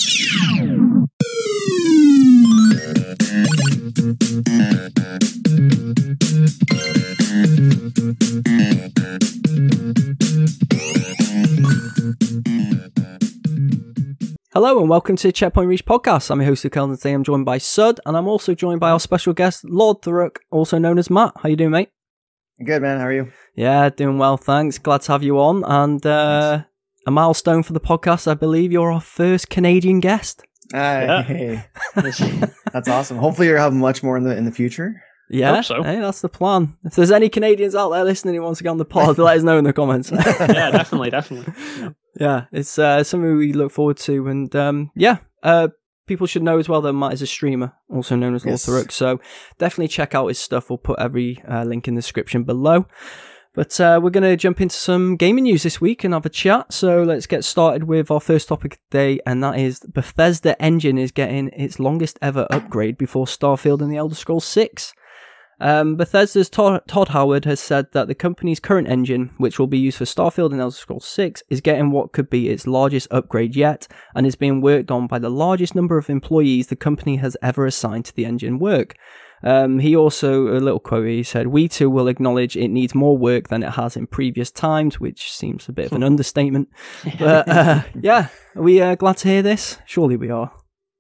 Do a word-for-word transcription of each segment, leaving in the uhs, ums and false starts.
Hello and welcome to the Checkpoint Reach podcast. I'm your host, Kelvin. Today I'm joined by Sud, and I'm also joined by our special guest, Lord Thurrock, also known as Matt. How you doing, mate? Good, man. How are you? Yeah, doing well, thanks. Glad to have you on. And uh, nice. A milestone for the podcast, I believe you're our first Canadian guest. Uh, yeah. Hey, that's awesome. Hopefully you'll have much more in the in the future. Yeah, Hope so. Hey, that's the plan. If there's any Canadians out there listening who wants to get on the pod, let us know in the comments. Yeah, definitely, definitely. Yeah, yeah it's uh, something we look forward to. And um, yeah, uh, people should know as well that Matt is a streamer, also known as yes. Lord Thurrock. So definitely check out his stuff. We'll put every uh, link in the description below. But uh, we're going to jump into some gaming news this week and have a chat. So let's get started with our first topic today, and that is Bethesda Engine is getting its longest ever upgrade before Starfield and the Elder Scrolls six. Um, Bethesda's Todd, Todd Howard has said that the company's current engine, which will be used for Starfield and Elder Scrolls six, is getting what could be its largest upgrade yet, and is being worked on by the largest number of employees the company has ever assigned to the engine work. Um, he also, a little quote, he said, "We too will acknowledge it needs more work than it has in previous times," which seems a bit of an understatement. But uh, yeah, are we uh, glad to hear this? Surely we are.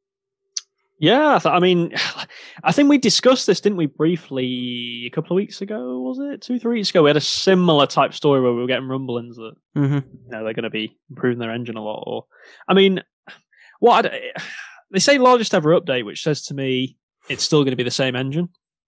Yeah, I mean, I think we discussed this, didn't we, briefly a couple of weeks ago, was it? Two, three weeks ago? We had a similar type story where we were getting rumblings that mm-hmm. you know, they're going to be improving their engine a lot. Or, I mean, what I'd, they say largest ever update, which says to me it's still going to be the same engine.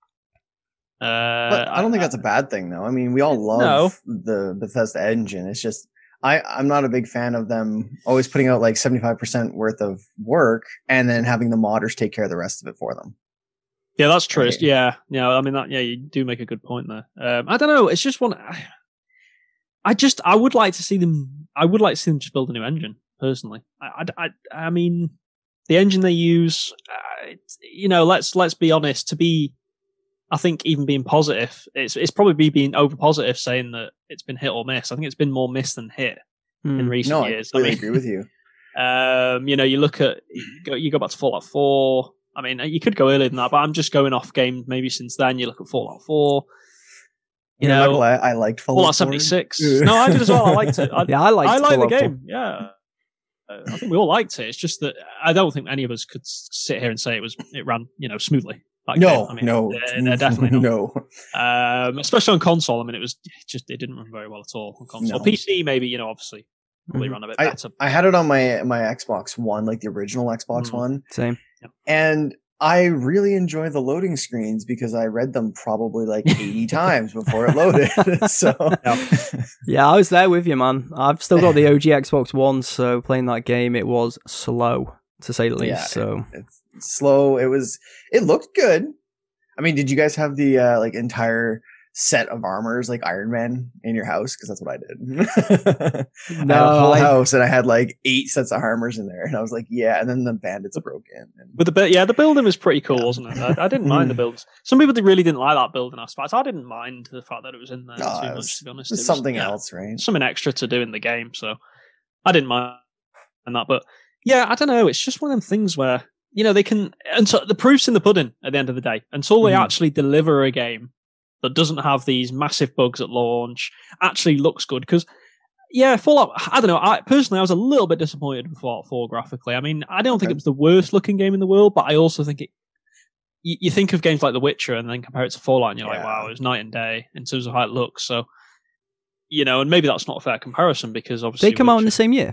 Uh, but I don't think that's a bad thing, though. I mean, we all love no. the Bethesda engine. It's just, I, I'm not a big fan of them always putting out like seventy-five percent worth of work and then having the modders take care of the rest of it for them. Yeah, that's true. Right. Yeah, yeah. I mean, that. Yeah, you do make a good point there. Um, I don't know. It's just one. I, I just, I would like to see them. I would like to see them just build a new engine. Personally, I, I, I, I mean, the engine they use. Uh, you know, let's let's be honest. To be, I think even being positive, it's it's probably being over positive saying that it's been hit or miss. I think it's been more miss than hit mm. in recent no, years. I completely I mean, agree with you. Um, you know, you look at you go, you go back to Fallout four. I mean, you could go earlier than that, but I'm just going off games maybe since then. You look at Fallout four. You yeah, know, I, I liked Fallout, Fallout seventy-six. No, I did as well. I liked it. I, yeah, I liked. I liked Fallout the game. four. Yeah. Uh, I think we all liked it. It's just that I don't think any of us could sit here and say it was it ran, you know, smoothly. No, I mean, no, they're, they're definitely not. no. Um, especially on console. I mean, it was it just it didn't run very well at all on console. No. P C maybe, you know, obviously probably mm-hmm. run a bit I, better. I had it on my my Xbox One, like the original Xbox mm-hmm. One. Same. Yeah. And I really enjoy the loading screens because I read them probably like eighty times before it loaded. So yeah. yeah, I was there with you, man. I've still got the O G Xbox One, so playing that game, it was slow to say the least. Yeah, so it, it's slow. It was. It looked good. I mean, did you guys have the uh, like entire set of armors like Iron Man in your house? Because that's what I did. No, I had a whole I... house and I had like eight sets of armors in there, and I was like, yeah. And then the bandits broke in. And... But the yeah, the building was pretty cool, yeah. wasn't it? I, I didn't mind the builds. Some people really didn't like that building aspect. I didn't mind the fact that it was in there no, too it was, much. To be honest, it was it was something yeah, else, right? Something extra to do in the game, so I didn't mind that. But yeah, I don't know. It's just one of them things where you know they can, and so the proof's in the pudding at the end of the day. Until they mm-hmm. actually deliver a game that doesn't have these massive bugs at launch, actually looks good. Because, yeah, Fallout, I don't know, I personally, I was a little bit disappointed with Fallout four graphically. I mean, I don't okay. think it was the worst looking game in the world, but I also think it, you, you think of games like The Witcher and then compare it to Fallout and you're yeah. like, wow, it was night and day in terms of how it looks. So, you know, and maybe that's not a fair comparison because obviously... They come Witcher, out in the same year?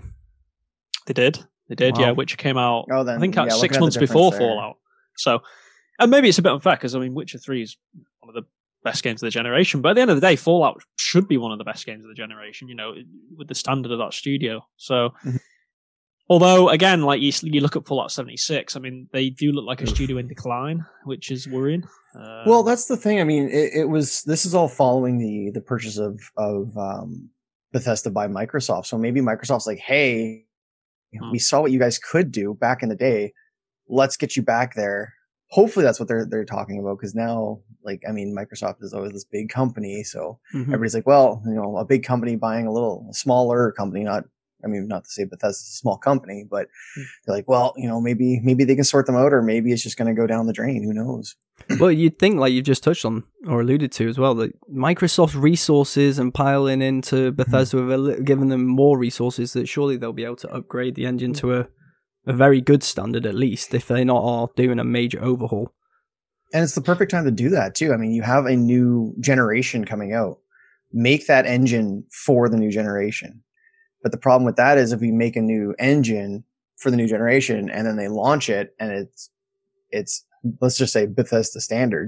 They did. They did, wow. yeah. Witcher came out, oh, then, I think, yeah, six months before there. Fallout. So, and maybe it's a bit unfair because, I mean, Witcher three is one of the best games of the generation, but at the end of the day, Fallout should be one of the best games of the generation, you know, with the standard of that studio. So, mm-hmm. although, again, like you, you look at Fallout seventy-six, I mean, they do look like a studio in decline, which is worrying. Um, well, that's the thing. I mean, it, it was, this is all following the, the purchase of, of, um, Bethesda by Microsoft. So maybe Microsoft's like, hey, hmm. we saw what you guys could do back in the day. Let's get you back there. Hopefully that's what they're, they're talking about. Cause now, like, I mean, Microsoft is always this big company. So mm-hmm. everybody's like, well, you know, a big company buying a little a smaller company, not I mean, not to say Bethesda's a small company, but they're like, well, you know, maybe maybe they can sort them out, or maybe it's just going to go down the drain. Who knows? Well, you'd think, like you just touched on or alluded to as well, that Microsoft's resources and piling into Bethesda mm-hmm. with a li- giving them more resources, that surely they'll be able to upgrade the engine to a, a very good standard, at least, if they're not all doing a major overhaul. And it's the perfect time to do that, too. I mean, you have a new generation coming out. Make that engine for the new generation. But the problem with that is if we make a new engine for the new generation and then they launch it and it's, it's, let's just say Bethesda standard,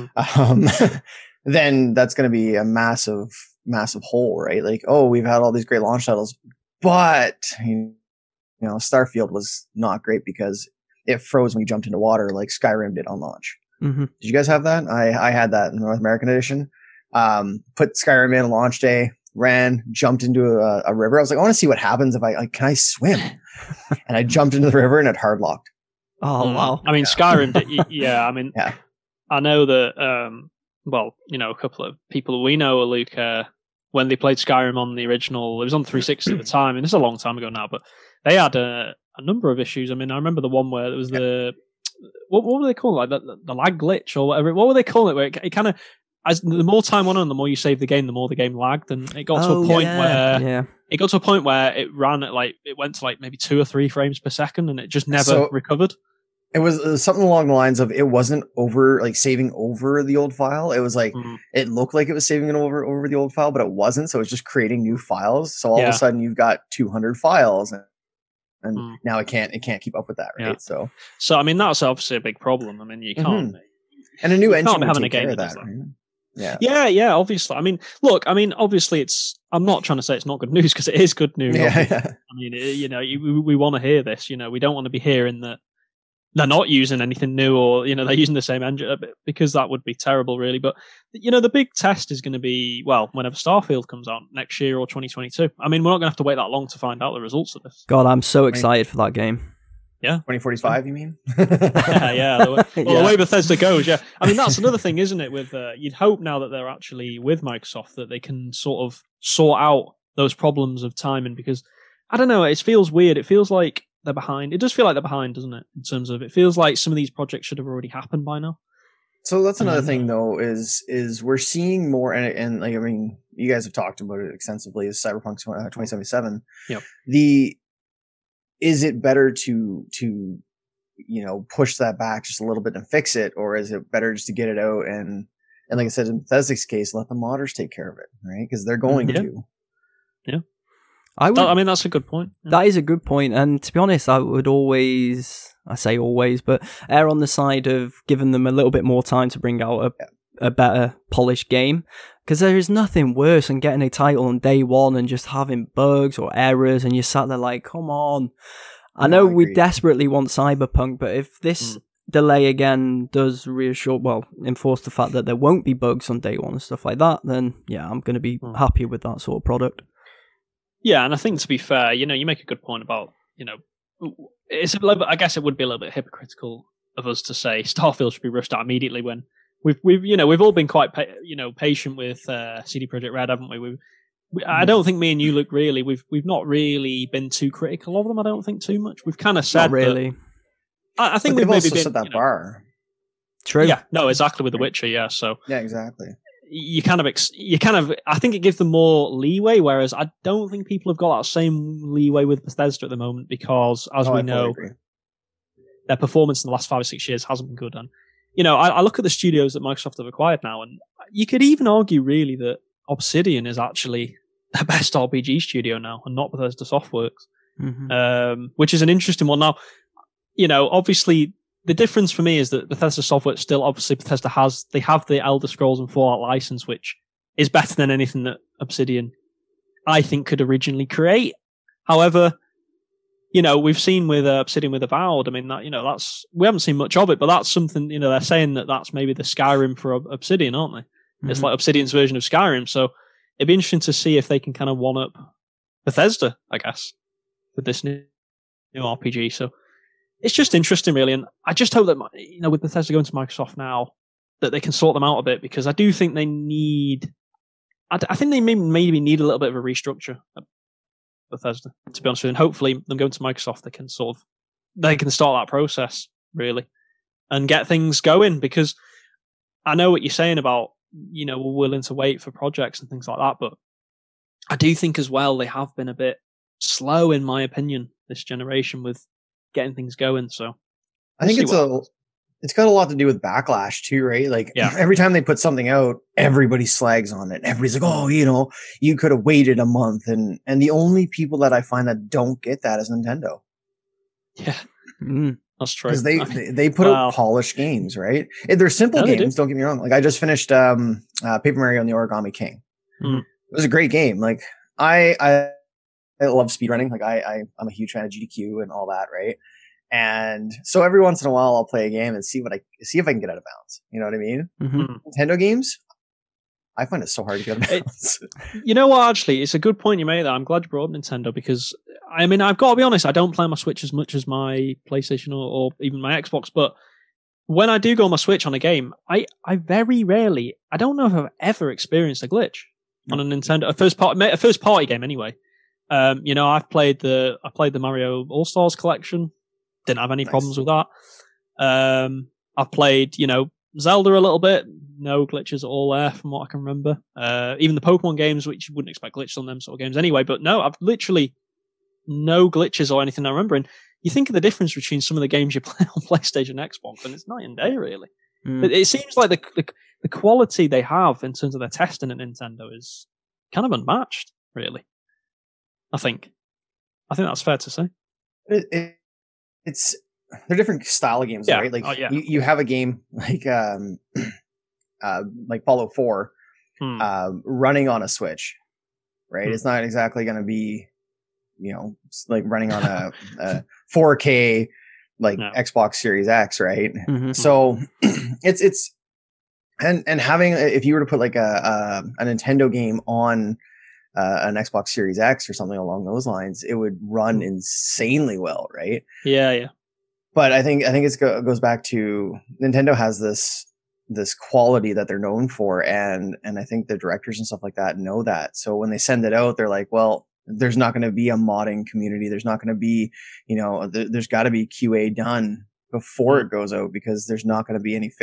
um, then that's going to be a massive, massive hole, right? Like, oh, we've had all these great launch titles, but, you know, Starfield was not great because it froze when you jumped into water like Skyrim did on launch. Mm-hmm. Did you guys have that? I, I had that in the North American edition. Um, put Skyrim in launch day, ran, jumped into a, a river. I was like, I want to see what happens if I, like, can I swim? And I jumped into the river and it hard locked. Oh, mm. wow. I mean, yeah. Skyrim, yeah, I mean, yeah. I know that, um, well, you know, a couple of people we know, Luke, uh, when they played Skyrim on the original, it was on three sixty at the time, and this is a long time ago now, but they had a, a number of issues. I mean, I remember the one where there was yeah. the, what, what were they calling it? Like the, the lag glitch or whatever. What were they calling it? Where it, it kind of, as the more time went on, the more you save the game, the more the game lagged, and it got oh, to a point yeah. where yeah. it got to a point where it ran at like it went to like maybe two or three frames per second, and it just never so recovered. It was uh, something along the lines of it wasn't over like saving over the old file. It was like mm. it looked like it was saving it over over the old file, but it wasn't. So it was just creating new files. So all yeah. of a sudden you've got two hundred files, and, and mm. now it can't it can't keep up with that, right? Yeah. So so I mean that's obviously a big problem. I mean you can't. Mm-hmm. And a new engine would having take a game care of that. that. Right? Yeah. yeah, yeah, obviously. I mean, look, I mean, obviously, it's. I'm not trying to say it's not good news because it is good news. Yeah, yeah. I mean, it, you know, you, we, we want to hear this. You know, we don't want to be hearing that they're not using anything new, or you know, they're using the same engine, because that would be terrible, really. But you know, the big test is going to be well, whenever Starfield comes out next year or twenty twenty-two. I mean, we're not going to have to wait that long to find out the results of this. God, I'm so excited for that game. Yeah, twenty forty-five. You mean? yeah, yeah. The way, well, yeah. the way Bethesda goes, yeah. I mean, that's another thing, isn't it? With uh, you'd hope now that they're actually with Microsoft that they can sort of sort out those problems of timing, because I don't know, it feels weird. It feels like they're behind. It does feel like they're behind, doesn't it? In terms of it feels like some of these projects should have already happened by now. So that's another thing, though, is is we're seeing more, and, and like I mean, you guys have talked about it extensively. Is Cyberpunk twenty seventy-seven? Yep. The is it better to to you know, push that back just a little bit and fix it, or is it better just to get it out and, and like I said, in Bethesda's case, let the modders take care of it, right? Because they're going yeah. to. Yeah. I would, I mean, that's a good point. Yeah. That is a good point. And to be honest, I would always, I say always, but err on the side of giving them a little bit more time to bring out a, yeah. a better polished game. Because there is nothing worse than getting a title on day one and just having bugs or errors, and you sat there like, come on. I know no, I we desperately want Cyberpunk, but if this mm. delay again does reassure, well, enforce the fact that there won't be bugs on day one and stuff like that, then yeah, I'm going to be mm. happy with that sort of product. Yeah, and I think to be fair, you know, you make a good point about, you know, it's a little bit, I guess it would be a little bit hypocritical of us to say Starfield should be rushed out immediately when we've, we've, you know, we've all been quite, pa- you know, patient with uh, C D Projekt Red, haven't we? We've, we I don't think me and you, Luke, really, we've we've not really been too critical of them. I don't think too much. We've kind of said not really. That, I, I think but we've maybe also been set that you know, bar. True. Yeah. No, exactly with The Witcher. Yeah. So yeah, exactly. You kind of, ex- you kind of, I think it gives them more leeway, whereas I don't think people have got that same leeway with Bethesda at the moment because, as oh, we I know, agree. their performance in the last five or six years hasn't been good. And you know, I, I look at the studios that Microsoft have acquired now, and you could even argue really that Obsidian is actually their best R P G studio now, and not Bethesda Softworks, mm-hmm. um, which is an interesting one. Now, you know, obviously the difference for me is that Bethesda Softworks still, obviously Bethesda has, they have the Elder Scrolls and Fallout license, which is better than anything that Obsidian, I think, could originally create. However, you know, we've seen with uh, Obsidian with Avowed, I mean, that, you know, that's, we haven't seen much of it, but that's something, you know, they're saying that that's maybe the Skyrim for Obsidian, aren't they? Mm-hmm. It's like Obsidian's version of Skyrim. So it'd be interesting to see if they can kind of one up Bethesda, I guess, with this new, new R P G. So it's just interesting, really. And I just hope that, you know, with Bethesda going to Microsoft now, that they can sort them out a bit, because I do think they need, I, I think they may, maybe need a little bit of a restructure Bethesda, to be honest with you. And hopefully, them going to Microsoft, they can sort of they can start that process really and get things going. Because I know what you're saying about, you know, we're willing to wait for projects and things like that, but I do think as well they have been a bit slow, in my opinion, this generation with getting things going. So I think it's a it's got a lot to do with backlash too, right? Like yeah. every time they put something out, everybody slags on it. Everybody's like, "Oh, you know, you could have waited a month." And and the only people that I find that don't get that is Nintendo. Yeah, mm. that's true. Because they, they they put wow. out polished games, right? They're simple no, games. Do. Don't get me wrong. Like I just finished um, uh, Paper Mario and the Origami King. Mm. It was a great game. Like I I, I love speedrunning. Like I, I I'm a huge fan of G D Q and all that, right? And so every once in a while, I'll play a game and see what I see if I can get out of bounds. You know what I mean? Mm-hmm. Nintendo games, I find it so hard to get out of bounds. It, you know what? Actually, it's a good point you made there. I'm glad you brought up Nintendo because I mean, I've got to be honest. I don't play on my Switch as much as my PlayStation or, or even my Xbox. But when I do go on my Switch on a game, I I very rarely. I don't know if I've ever experienced a glitch on a Nintendo, a first party, a first party game anyway. Um, you know, I've played the I played the Mario All Stars collection. Didn't have any nice. problems with that. Um, I've played, you know, Zelda a little bit. No glitches at all there, from what I can remember. Uh, even the Pokemon games, which you wouldn't expect glitches on them sort of games anyway. But no, I've literally no glitches or anything I remember. And you think of the difference between some of the games you play on PlayStation and Xbox, and it's night and day, really. Mm. It, it seems like the, the the quality they have in terms of their testing at Nintendo is kind of unmatched, really. I think. I think that's fair to say. It, it, it's they're different style of games, yeah. right? Like oh, yeah. you, you have a game like um uh like Fallout four hmm. uh, running on a Switch, right? Hmm. It's not exactly going to be, you know, like running on a, a four K like no. Xbox Series X, right? Mm-hmm. So it's it's and and having if you were to put like a a, a Nintendo game on Uh, an Xbox Series X or something along those lines, it would run insanely well, right? Yeah, yeah. But I think I think it's go, it goes back to Nintendo has this this quality that they're known for, and and I think the directors and stuff like that know that. So when they send it out, they're like, well, there's not going to be a modding community. There's not going to be, you know, th- there's got to be Q A done before it goes out because there's not going to be any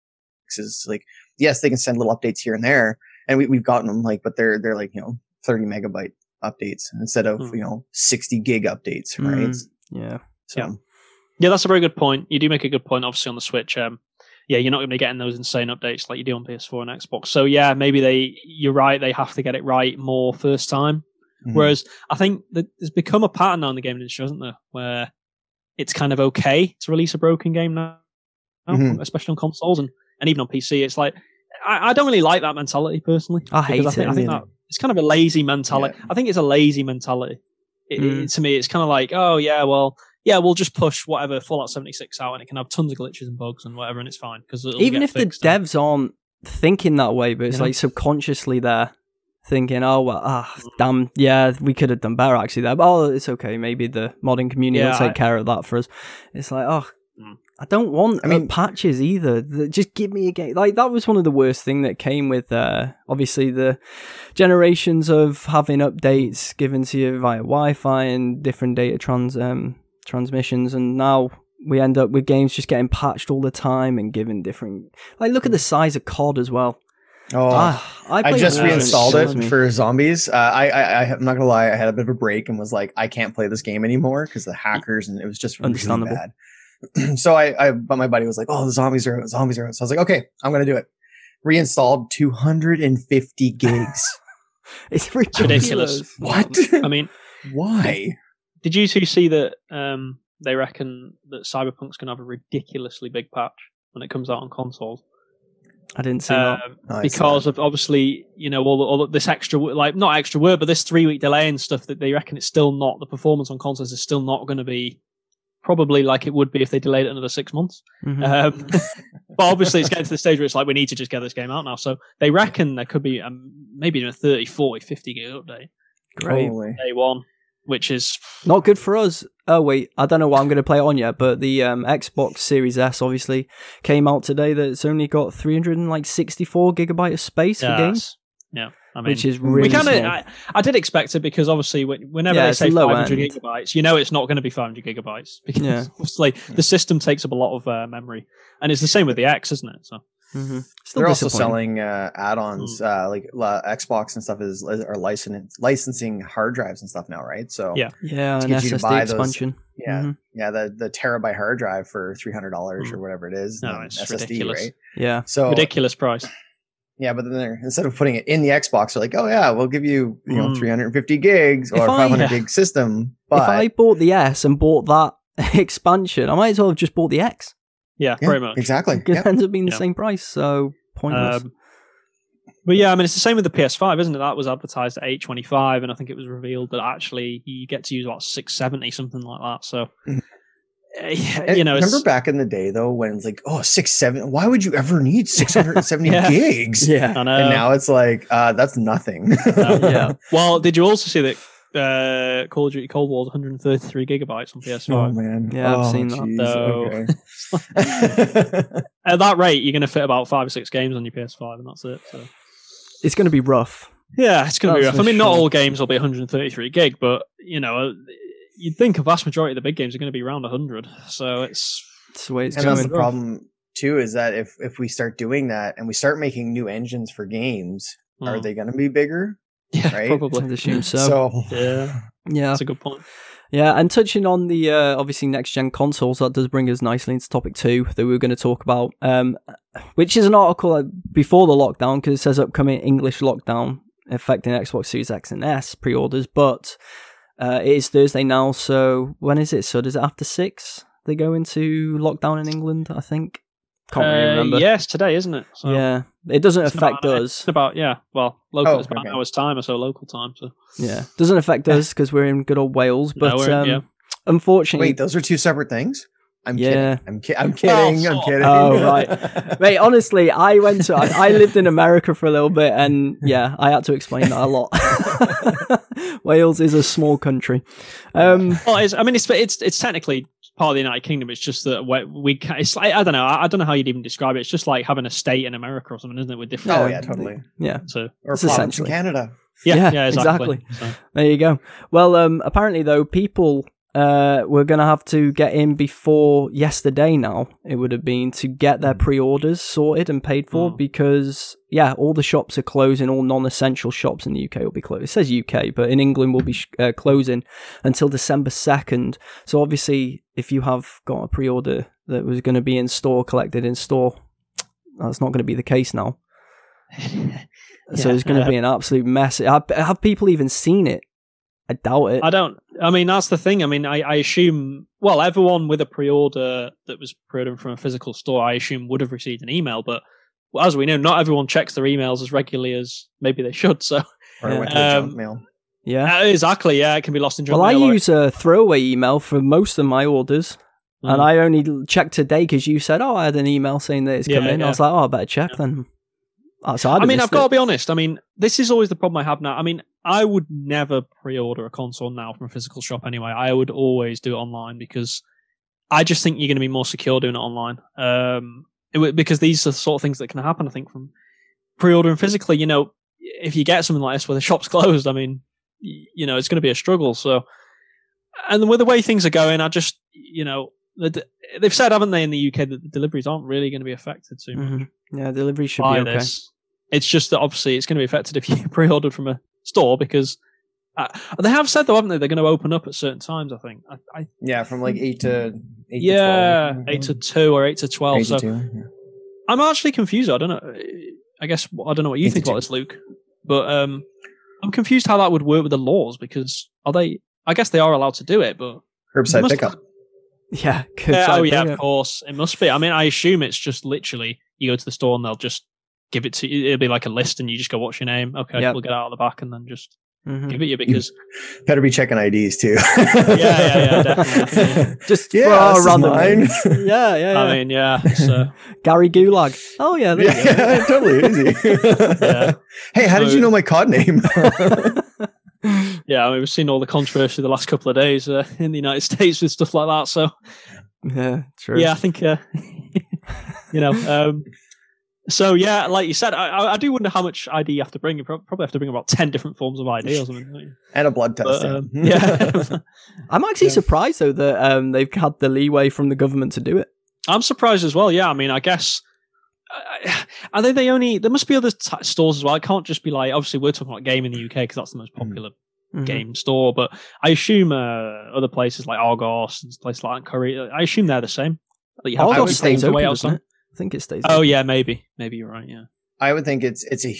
fixes. Like, yes, they can send little updates here and there, and we, we've gotten them, like, but they're they're like, you know, thirty megabyte updates instead of, mm. you know, sixty gig updates, right? Mm, yeah. So, yeah. Yeah, that's a very good point. You do make a good point, obviously, on the Switch. Um, yeah, you're not going to be getting those insane updates like you do on P S four and Xbox. So, yeah, maybe they, you're right, they have to get it right more first time. Mm-hmm. Whereas I think that there's become a pattern now in the gaming industry, hasn't there? Where it's kind of okay to release a broken game now, mm-hmm. especially on consoles and, and even on P C. It's like, I, I don't really like that mentality personally. I hate I think, it. I think that it's kind of a lazy mentality. Yeah. I think it's a lazy mentality. It, mm. it, to me, it's kind of like, oh yeah, well, yeah, we'll just push whatever Fallout seventy-six out, and it can have tons of glitches and bugs and whatever, and it's fine because even if the devs then. aren't thinking that way, but it's you like know? subconsciously they're thinking, oh well, ah, mm. damn, yeah, we could have done better actually there, but oh, it's okay. Maybe the modding community yeah, will take I, care of that for us. It's like, oh. Mm. I don't want I mean, patches either. Just give me a game. Like, that was one of the worst thing that came with, uh, obviously, the generations of having updates given to you via Wi-Fi and different data trans um, transmissions. And now we end up with games just getting patched all the time and given different... Like, look at the size of C O D as well. Oh, ah, I, I just reinstalled it me. for zombies. Uh, I, I, I'm not going to lie. I had a bit of a break and was like, I can't play this game anymore because the hackers, and it was just really Understandable. bad. So I, I, but my buddy was like, "Oh, the zombies are out, zombies are out." So I was like, "Okay, I'm gonna do it." Reinstalled two hundred fifty gigs. It's ridiculous. What? I mean, why? Did you two see that? Um, they reckon that Cyberpunk's gonna have a ridiculously big patch when it comes out on consoles. I didn't see um, that oh, because of obviously, you know, all, all this extra, like not extra word, but this three week delay and stuff. That they reckon it's still not the performance on consoles is still not going to be. Probably like it would be if they delayed it another six months. Mm-hmm. Um, but obviously it's getting to the stage where it's like, we need to just get this game out now. So they reckon there could be um, maybe a thirty, forty, fifty gig update. Great. Day one, which is... Not good for us. Oh, wait, I don't know what I'm going to play it on yet, but the um, Xbox Series S obviously came out today that it's only got three hundred sixty-four gigabyte of space yes. for games. Yeah. I mean, which is really we kind of. small. I, I did expect it because obviously, when- whenever Yeah, they it's say low five hundred end. gigabytes, you know it's not going to be five hundred gigabytes because Yeah. obviously the system takes up a lot of uh, memory, and it's the same with the X, isn't it? So Mhm. Still They're also disappointing. selling uh, add-ons, uh, like uh, Xbox and stuff is are licensing licensing hard drives and stuff now, right? So Yeah. Yeah, to an get you to S S D buy those- expansion. yeah, Mhm. yeah, the the terabyte hard drive for three hundred dollars Mm. or whatever it is, No, um, it's S S D, ridiculous. right? Yeah. So ridiculous price. yeah, but then they're, instead of putting it in the Xbox, they're like, oh yeah, we'll give you you know Mm. three hundred fifty gigs If or I- five hundred Yeah. gig system. But If I bought the S and bought that expansion, I might as well have just bought the X. Yeah, yeah, very much. exactly. It Yeah. ends up being the Yeah. same price, so pointless. Um, but yeah, I mean, it's the same with the P S five, isn't it? That was advertised at eight twenty-five, and I think it was revealed that actually you get to use about six seventy, something like that. So, Mhm. uh, And you know, remember it's, back in the day though, when it's like, oh, six, seven, why would you ever need six hundred seventy Yeah. gigs? yeah. I know. And now it's like, uh, that's nothing. Yeah. Well, did you also see that uh, Call of Duty Cold War is one hundred thirty-three gigabytes on P S five? Oh man. Yeah, I've Oh, seen that. jeez, So- okay. At that rate, you're going to fit about five or six games on your P S five, and that's it. So. It's going to be rough. Yeah, it's going to be That's rough. I for mean, not sure. all games will be one hundred thirty-three gig, but you know, uh, you'd think a vast majority of the big games are going to be around one hundred. So it's That's the way it's And that's the going. problem too, is that if if we start doing that and we start making new engines for games, are Mm. they going to be bigger? yeah, right? probably. I'd assume so. So, Yeah, yeah. that's a good point. Yeah, and touching on the uh, obviously next gen consoles, that does bring us nicely into topic two that we were going to talk about, um, which is an article uh, before the lockdown because it says upcoming English lockdown affecting Xbox Series X and S pre-orders, but uh, it is Thursday now, so when is it? So does it after six? They go into lockdown in England, I think. Can't really Uh, remember. yes, today, isn't it? So Yeah, it doesn't it's affect about, us. It's about yeah. Well, local Oh, it's about okay. an hour's time or so local time. So Yeah, doesn't affect us because we're in good old Wales. No, But we're in- um, yeah. unfortunately, wait, those are two separate things? I'm Yeah. kidding. I'm, ki- I'm kidding. sort I'm of. kidding. Oh, right. Mate, honestly, I went to, I, I lived in America for a little bit, and yeah, I had to explain that a lot. Wales is a small country. Um, well, it's, I mean, it's it's it's technically part of the United Kingdom. It's just that we, we ca- it's like I don't know. I, I don't know how you'd even describe it. It's just like having a state in America or something, isn't it? With different. Oh, Yeah. yeah, totally. yeah, So Or It's province in essentially- Canada. yeah, Yeah, yeah, exactly. So, there you go. Well, um, apparently though, people uh, were going to have to get in before yesterday now, it would have been, to get their pre-orders sorted and paid for Mm. because, yeah, all the shops are closing, all non-essential shops in the U K will be closed. It says U K, but in England will be sh- uh, closing until December second. So obviously, if you have got a pre-order that was going to be in store, collected in store, that's not going to be the case now. So Yeah, it's going to uh, be an absolute mess. Have, have people even seen it? I doubt it. I don't. I mean, that's the thing. I mean, I, I assume. Well, everyone with a pre-order that was pre-ordering from a physical store, I assume, would have received an email. But well, as we know, not everyone checks their emails as regularly as maybe they should. So Or Yeah. went to the Um, junk mail. Yeah. uh, exactly, yeah, it can be lost in junk Well, I mail or- use a throwaway email for most of my orders, Mm. and I only l- checked today because you said, "Oh, I had an email saying that it's Yeah, come in." yeah. I was like, "Oh, I better check then." Oh, so I mean, I've got to to be honest. I mean, this is always the problem I have now. I mean, I would never pre-order a console now from a physical shop anyway. I would always do it online because I just think you're going to be more secure doing it online. Um, it, would- because these are the sort of things that can happen, I think, from pre-ordering physically. You know, if you get something like this where the shop's closed, I mean, y- you know, it's going to be a struggle. So, and with the way things are going, I just, you know, the, they've said, haven't they, in the U K that the deliveries aren't really going to be affected too much Mhm. Yeah, delivery should by be okay. this. It's just that obviously it's going to be affected if you pre-ordered from a store because uh, they have said though, haven't they? They're going to open up at certain times. I think. I, I Yeah, from like eight to eight yeah, to twelve. eight to two or eight to twelve. Eight So to two. yeah. I'm actually confused. I don't know. I guess I don't know what you Eight to think about two. this, Luke. But um, I'm confused how that would work with the laws because are they? I guess they are allowed to do it, but Curbside must- pickup. Yeah. good yeah, side oh yeah, thing, of course it must be. I mean, I assume it's just literally you go to the store and they'll just give it to you. It'll be like a list, and you just go, "What's your name?" Okay, Yep. we'll get out of the back and then just Mhm. give it you because Better be checking I Ds too. yeah, yeah, definitely. Just Yeah, for our this is random mine. names. Yeah, yeah, yeah. I mean, yeah. So Gary Gulag. Oh yeah, there you go. Yeah, totally easy. Yeah. Hey, how did So- you know my cod name? yeah, I mean, we've seen all the controversy the last couple of days uh, in the United States with stuff like that. So Yeah, true. yeah, I think uh, you know. Um, So yeah, like you said, I, I do wonder how much I D you have to bring. You probably have to bring about ten different forms of I D or something. And a blood test. But, um, yeah. I'm actually Yeah. surprised though that um, they've had the leeway from the government to do it. I'm surprised as well. Yeah, I mean, I guess uh, are they the only? There must be other t- stores as well. It can't just be like. Obviously, we're talking about Game in the U K because that's the most popular Mhm. game store. But I assume uh, other places like Argos and places like Korea. I assume they're the same. That you have to Argos be stays away open, doesn't outside. it? I think it stays Oh open. yeah, maybe, maybe you're right. Yeah. I would think it's it's a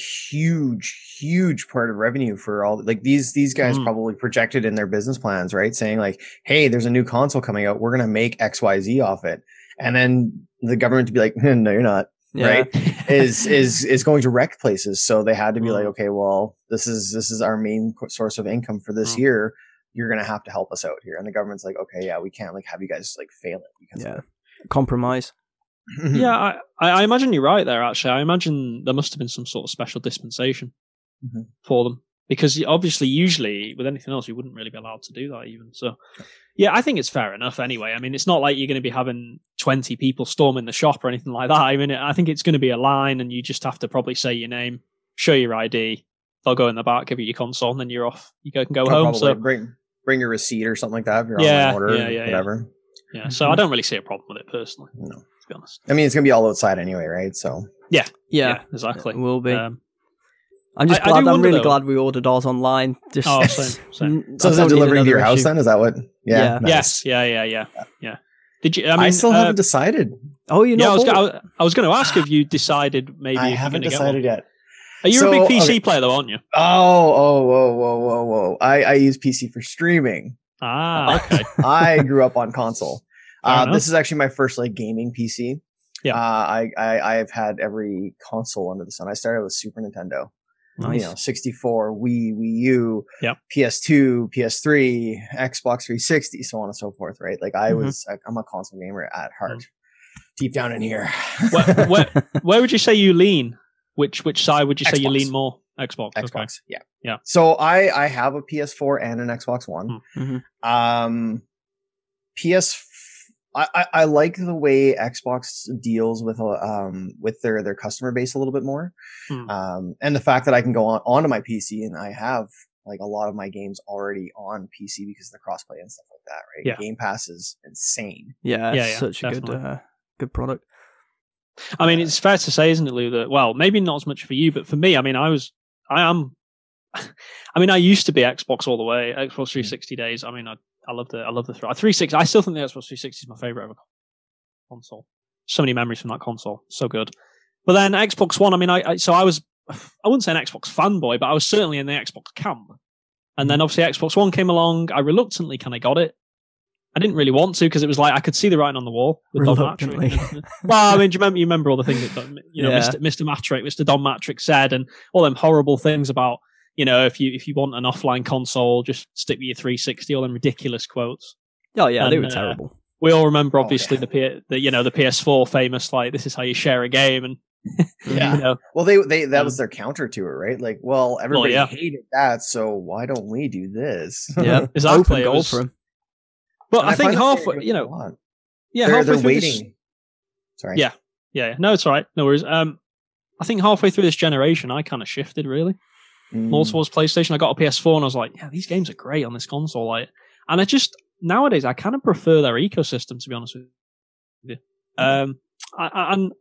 huge, huge part of revenue for all like these these guys Mm. probably projected in their business plans, right? Saying like, hey, there's a new console coming out, we're gonna make X Y Z off it. And then the government to be like, no, you're not, Yeah. right? is is is going to wreck places. So they had to be Mm. like, okay, well, this is this is our main co- source of income for this Mm. year. You're gonna have to help us out here. And the government's like, okay, yeah, we can't like have you guys like fail it because Yeah. Compromise. of it. Yeah, I, I I imagine you're right there. Actually, I imagine there must have been some sort of special dispensation Mhm. for them because obviously, usually with anything else, you wouldn't really be allowed to do that. Even so, yeah, I think it's fair enough. Anyway, I mean, it's not like you're going to be having twenty people storming the shop or anything like that. I mean, I think it's going to be a line, and you just have to probably say your name, show your I D. They'll go in the back, give you your console, and then you're off. You go can go Or home. probably So bring bring your receipt or something like that if you're Yeah, online order, yeah, yeah, yeah. whatever. yeah, so I don't really see a problem with it personally. No. To be honest. I mean, it's gonna be all outside anyway, right? So Yeah. Yeah, exactly. It will be. Um, I'm just I- I do glad. I'm wonder, really though- glad we ordered ours online. Just Oh, same, same. Mm, So I is it don't need delivering to your another house issue. then? Is that what? Yeah. Yeah. nice. Yes, yeah, yeah, yeah, yeah. Did you? I I, mean, still uh, haven't decided. Oh, you know. yeah, I was, go- I was, I was going to ask if you decided maybe. I if you're haven't gonna get decided one. yet. Are you So, a big P C okay. player though, aren't you? Oh, oh, whoa, whoa, whoa, whoa! I, I use P C for streaming. Ah, okay. I grew up on console. Fair Uh, enough. this is actually my first like gaming P C. Yeah. Uh, I, I I've had every console under the sun. I started with Super Nintendo. Nice. You know, sixty-four, Wii, Wii U, Yep. P S two, P S three, Xbox three sixty, so on and so forth. Right? Like I Mhm. was, I, I'm a console gamer at heart, deep down in here. where, where, where would you say you lean? Which which side would you say you Xbox. lean more? Xbox. Okay. Xbox, yeah, Yeah. So I I have a P S four and an Xbox One. Mhm. Um, P S. I, I, I like the way Xbox deals with uh, um with their their customer base a little bit more, Hmm. um, and the fact that I can go on onto my P C and I have like a lot of my games already on P C because of the crossplay and stuff like that. Right? Yeah. Game Pass is insane. Yeah, Yeah, it's yeah, such a good, definitely. uh, good product. I mean, it's fair to say, isn't it, Lou? That well, maybe not as much for you, but for me, I mean, I was, I am. I mean, I used to be Xbox all the way, Xbox three sixty days. I mean, I I love the I love the th- three sixty. I still think the Xbox three sixty is my favorite ever console. So many memories from that console, so good. But then Xbox One, I mean, I, I so I was, I wouldn't say an Xbox fanboy, but I was certainly in the Xbox camp. And then obviously Xbox One came along. I reluctantly kind of got it. I didn't really want to because it was like I could see the writing on the wall with Don Reluctantly. Matrick. Well, I mean, do you remember? You remember all the things that you know, Yeah. Mister Mister Matrick, Mister Don Matrick said, and all them horrible things about you know, if you if you want an offline console, just stick with your three sixty. All them ridiculous quotes. Oh yeah, they And, were uh, terrible. We all remember, Oh, obviously, yeah. the, P- the you know the P S four famous like this is how you share a game, and Yeah. you know, Well, they they that Yeah. was their counter to it, right? Like, well, everybody yeah. hated that, so why don't we do this? Yeah, Exactly, open it goal was- for him. but And I think find that they halfway, do it you a know, lot. yeah, they're, halfway they're through waiting. this, Sorry. Yeah. yeah, yeah, no, it's all right, no worries. Um, I think halfway through this generation, I kind of shifted really. Mm. more towards PlayStation. I got a P S four and I was like, yeah, these games are great on this console. Like, and I just nowadays I kind of prefer their ecosystem, to be honest with you. Um, I, I, and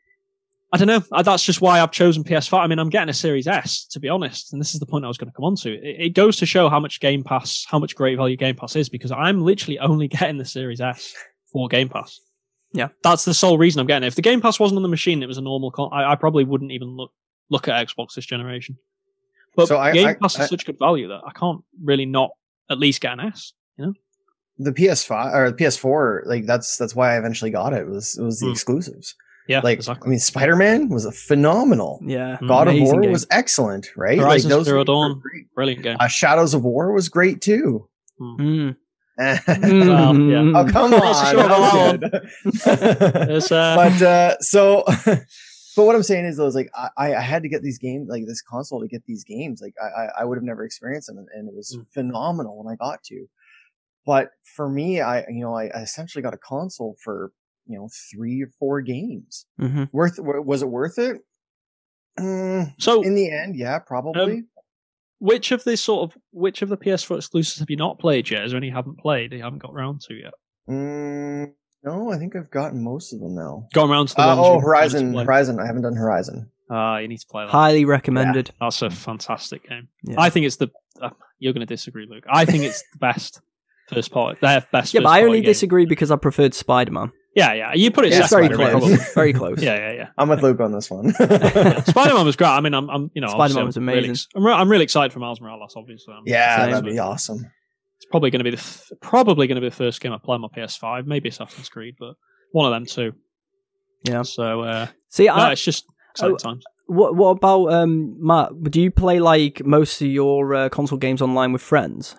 I don't know. I, that's just why I've chosen P S five. I mean, I'm getting a Series S, to be honest, and this is the point I was going to come on to. It, it goes to show how much Game Pass, how much great value Game Pass is, because I'm literally only getting the Series S for Game Pass. Yeah, that's the sole reason I'm getting it. If the Game Pass wasn't on the machine, it was a normal. Con- I, I probably wouldn't even look look at Xbox this generation. But So I- Game I- Pass I- is such good value that I can't really not at least get an S. You know, The P S five or the P S four, like that's that's why I eventually got it. Was it was the Mm. exclusives? yeah, Like, exactly. I mean, Spider Man was a phenomenal. Yeah, God of amazing War game. was excellent, right? Horizon like those Zero games were Dawn. great. Brilliant game. Uh, Shadows of War was great too. Mm. Well, yeah. Mm. Oh come Not on, so sure about that was good. There's, uh, but uh, so, but what I'm saying is, though, is like I, I had to get these games, like this console, to get these games. Like I, I, I would have never experienced them, and, and it was Mm. phenomenal when I got to. But for me, I, you know, I, I essentially got a console for you know, three or four games. Mm-hmm. Worth was it worth it? Mm, so in the end, yeah, probably. Um, which of the sort of which of the P S four exclusives have you not played yet? Is there any you haven't played? You haven't got round to yet. Mm, no, I think I've gotten most of them now. Gone around to the uh, ones oh you Horizon, play. Horizon. I haven't done Horizon. Ah, uh, you need to play that. Highly recommended. Yeah, that's a fantastic game. Yeah. I think it's the. Uh, you're going to disagree, Luke. I think it's the best first part. Their best. Yeah, first but I only game. disagree because I preferred Spider-Man. Yeah, yeah. You put it. Yeah, It's very Spider-Man. close. Very close. Yeah, yeah, yeah. I'm with Luke on this one. yeah. Spider-Man was great. I mean, I'm, I'm you know, Spider-Man was I'm amazing. Really, I'm, re- I'm really excited for Miles Morales. Obviously, I'm yeah, Same. that'd be awesome. It's probably going to be the f- probably going to be the first game I play on my P S five. Maybe Assassin's Creed, but one of them too. Yeah. So, uh, See, no, I, it's just exciting oh, times. what what about um Matt? Do you play like most of your uh, console games online with friends?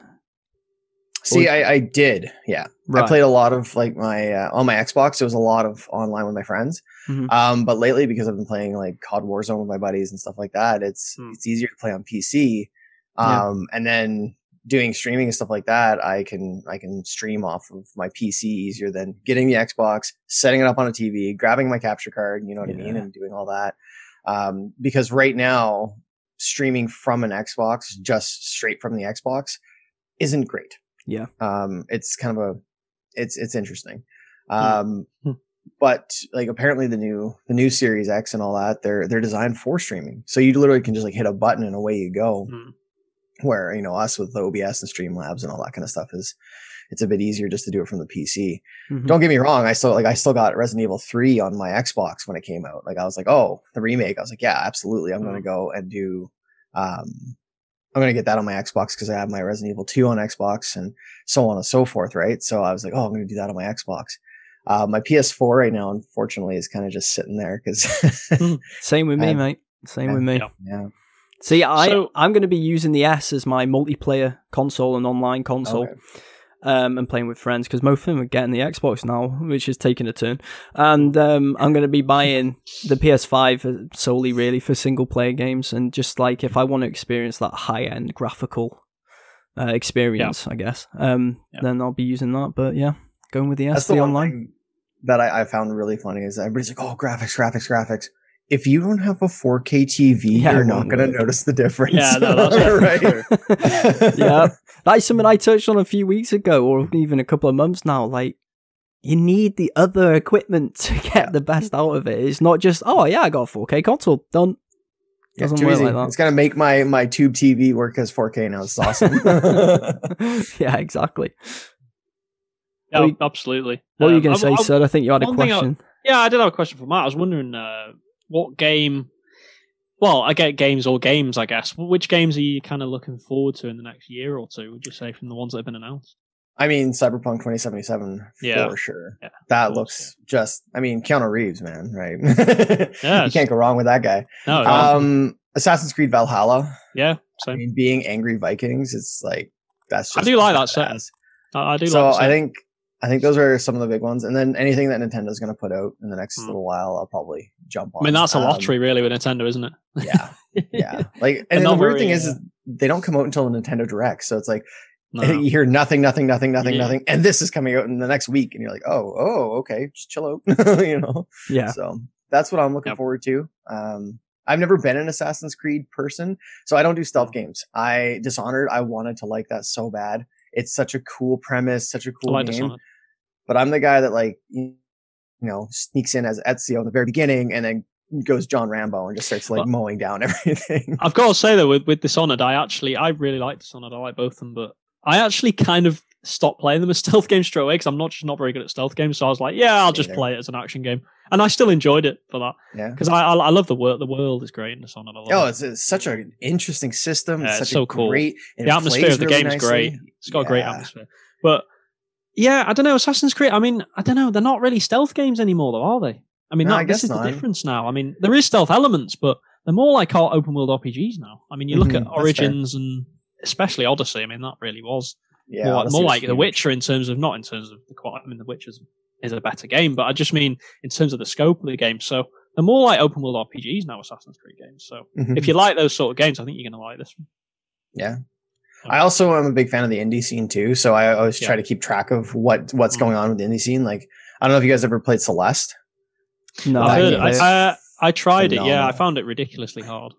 See, I, I did. Yeah, Right. I played a lot of like my uh, on my Xbox. There was a lot of online with my friends. Mhm. Um, but lately, because I've been playing like C O D Warzone with my buddies and stuff like that, it's Hmm. it's easier to play on P C. Um, Yeah. and then doing streaming and stuff like that, I can I can stream off of my P C easier than getting the Xbox, setting it up on a T V, grabbing my capture card, you know what I mean, Yeah. and doing all that. Um, because right now, streaming from an Xbox, just straight from the Xbox, isn't great. Yeah. Um, it's kind of a, it's, it's interesting. Um, Hmm. but like apparently the new, the new Series X and all that, they're, they're designed for streaming. So you literally can just like hit a button and away you go. Hmm. Where, you know, us with O B S and Streamlabs and all that kind of stuff is, it's a bit easier just to do it from the P C. Mhm. Don't get me wrong. I still like, I still got Resident Evil three on my Xbox when it came out. Like I was like, oh, the remake. I was like, yeah, absolutely. I'm going to go and do, um, I'm going to get that on my Xbox because I have my Resident Evil two on Xbox and so on and so forth. Right. So I was like, oh, I'm going to do that on my Xbox. Uh, my P S four right now, unfortunately, is kind of just sitting there because, Same with me, Um, mate. Same yeah. with me. Yeah. yeah. See, I So- I'm going to be using the S as my multiplayer console and online console. Okay. Um, and playing with friends because most of them are getting the Xbox now, which is taking a turn. And um, I'm going to be buying the P S five solely really for single player games and just like if I want to experience that high end graphical uh, experience, I guess. Um, Yeah. then I'll be using that. But yeah, going with the S That's for the the one online. thing that I, I found really funny is that everybody's like, oh, graphics, graphics, graphics. If you don't have a four K T V, Yeah, you're it not won't going to work. notice the difference. Yeah, no, that's right. Yeah, that's something I touched on a few weeks ago, or even a couple of months now. Like, you need the other equipment to get Yeah. the best out of it. It's not just, oh yeah, I got a four K console done. Yeah, Doesn't too work easy. like that. It's going to make my, my tube T V work as four K now. It's awesome. Yeah, exactly. Yeah, What you- absolutely. What were you Um, going I- to say, I- sir? I think you had a one thing I- question. Yeah, I did have a question for Matt. I was wondering uh, what game. Well, I get games or games, I guess. Which games are you kind of looking forward to in the next year or two? Would you say from the ones that have been announced? I mean, Cyberpunk twenty seventy-seven Yeah. for sure. Yeah, That of course, looks just, I mean, Keanu Reeves, man, right? Yeah, You can't go wrong with that guy. No, no. Um, Assassin's Creed Valhalla. yeah, I same. mean, being angry Vikings, it's like, that's I just do like that badass. setting. I, I do So like. the I set. think I think those are some of the big ones, and then anything that Nintendo's going to put out in the next Hmm. little while, I'll probably jump on. I mean, that's a Um, lottery, really, with Nintendo, isn't it? Yeah, yeah. Like, They're and then not the weird very, thing is, uh, is they don't come out until the Nintendo Direct, so it's like No. you hear nothing, nothing, nothing, nothing, Yeah. nothing, and this is coming out in the next week, and you're like, oh, oh, okay, just chill out, you know. Yeah. So that's what I'm looking Yep. forward to. Um, I've never been an Assassin's Creed person, so I don't do stealth games. I Dishonored, I wanted to like that so bad. It's such a cool premise, such a I cool like game. Dishonored. But I'm the guy that like, you know, sneaks in as Ezio in the very beginning and then goes John Rambo and just starts like Well- mowing down everything. I've got to say though, with, with Dishonored, I actually I really like Dishonored. I like both of them, but I actually kind of stopped playing them as stealth games straight away because I'm not just not very good at stealth games. So I was like, yeah, I'll Me just either. play it as an action game, and I still enjoyed it for that Yeah. because I, I I love the world. The world is great in Dishonored. I love Oh, it. it's, it's such an interesting system. Yeah, It's it's such so a cool. great. and The it atmosphere plays of the really game's nicely. great. It's got a great Yeah. atmosphere, but yeah, I don't know. Assassin's Creed. I mean, I don't know. They're not really stealth games anymore, though, are they? I mean, No, that, I this guess is not. the difference now. I mean, there is stealth elements, but they're more like our open world R P Gs now. I mean, you look Mhm, at that's fair. Origins and especially Odyssey. I mean, that really was Yeah, more, Odyssey more was like The huge. Witcher in terms of not in terms of the quality. I mean, The Witcher is a better game, but I just mean in terms of the scope of the game. So they're more like open world R P Gs now, Assassin's Creed games. So Mhm. if you like those sort of games, I think you're going to like this one. Yeah. I also am a big fan of the indie scene too, so I always try Yeah. to keep track of what what's Mm. going on with the indie scene. Like I don't know if you guys ever played Celeste. No, I've heard, I, I, uh, I tried it. Yeah, Phenomenal. I found it ridiculously hard.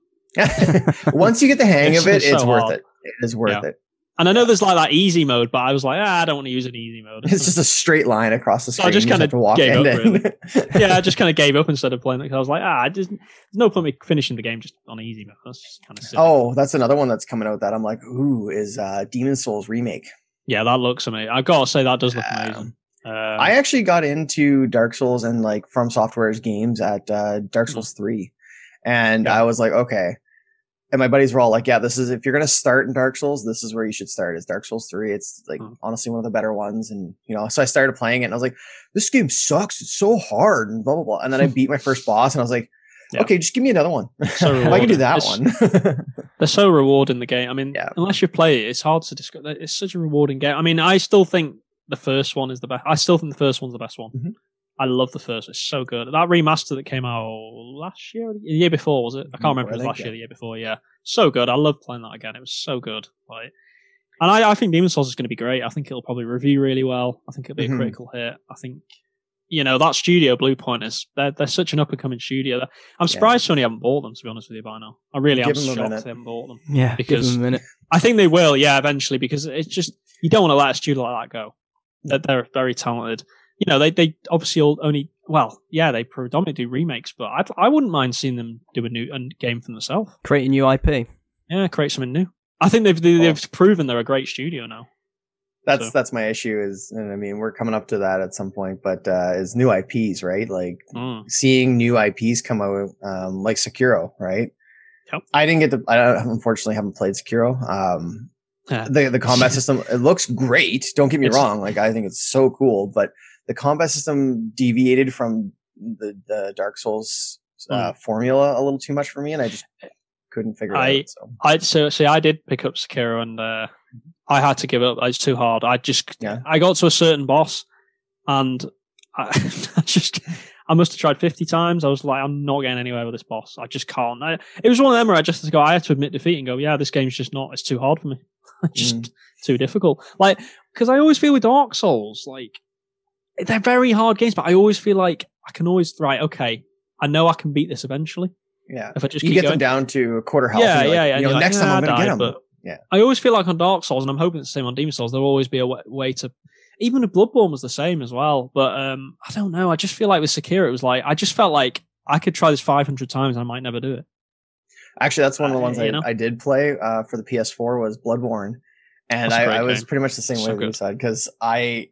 Once you get the hang It's of it, so it's worth hard. it. It is worth Yeah. it. And I know there's like that easy mode, but I was like, ah, I don't want to use an easy mode. It's just a straight line across the So screen. I just You kinda have to walk gave end up, in. yeah, I just kind of gave up instead of playing it because I was like, ah, I just, there's no point me finishing the game just on easy mode. That's just kind of silly. Oh, that's another one that's coming out that I'm like, ooh, is uh, Demon Souls remake. Yeah, that looks amazing. I've got to say, that does look Um, amazing. Um, I actually got into Dark Souls and like From Software's games at uh, Dark Souls three, and Yeah. I was like, okay. And my buddies were all like, yeah, this is, if you're going to start in Dark Souls, this is where you should start, is Dark Souls three. It's like Hmm. honestly one of the better ones. And, you know, so I started playing it and I was like, this game sucks. It's so hard and blah, blah, blah. And then I beat my first boss and I was like, Yeah. okay, just give me another one. So if I can do rewarding. that It's- one. They're so rewarding, the game. I mean, Yeah. unless you play it, it's hard to describe. It's such a rewarding game. I mean, I still think the first one is the best. I still think the first one's the best one. Mhm. I love the first. It's so good. That remaster that came out last year, or the year before, was it? I can't remember if it was I think, last year, yeah. or the year before. Yeah, so good. I love playing that again. It was so good. Like, and I, I think Demon Souls is going to be great. I think it'll probably review really well. I think it'll be Mhm. a critical hit. I think, you know, that studio, Blue Point, is they're, they're such an up and coming studio. I'm Yeah. surprised Sony haven't bought them, to be honest with you, by now. I really Give am them a shocked minute. they haven't bought them. yeah, because- give them a minute. I think they will, yeah, eventually, because it's just, you don't want to let a studio like that go. They're, they're very talented. You know, they, they obviously all only, well, yeah, they predominantly do remakes, but I I wouldn't mind seeing them do a new a game for themselves. Create a new I P. Yeah, create something new. I think they've they, Oh. they've proven they're a great studio now. That's So- that's my issue is, and I mean, we're coming up to that at some point, but uh, is new I Ps, right? Like Mm. seeing new I Ps come out, um, like Sekiro, right? Yep. I didn't get to, I don't- unfortunately haven't played Sekiro. Um, Yeah. the the combat system, it looks great. Don't get me It's- wrong. Like, I think it's so cool, but the combat system deviated from the, the Dark Souls uh, Mm. formula a little too much for me, and I just couldn't figure I- it out. So I so see, I did pick up Sekiro, and uh, I had to give up. It's too hard. I just Yeah. I got to a certain boss, and I, I just I must have tried fifty times. I was like, I'm not getting anywhere with this boss. I just can't. I, it was one of them where I just had to go. I had to admit defeat and go, yeah, this game's just not. It's too hard for me. just Mm. too difficult. Like, because I always feel with Dark Souls, like they're very hard games, but I always feel like I can always right. Okay, I know I can beat this eventually yeah, if I just you keep get going. them down to a quarter health. Yeah, and you're yeah, like, yeah. You know, and you're next like, time I'm "Nah, going to I get died," them. but Yeah. I always feel like on Dark Souls, and I'm hoping it's the same on Demon Souls, there'll always be a way, way to. Even with Bloodborne was the same as well, but um, I don't know. I just feel like with Sekiro, it was like I just felt like I could try this five hundred times and I might never do it. Actually, that's one of the Uh, ones you I, know? I did play uh, for the P S four was Bloodborne, and That's a I, great I was game. pretty much the same So way that you good. said because I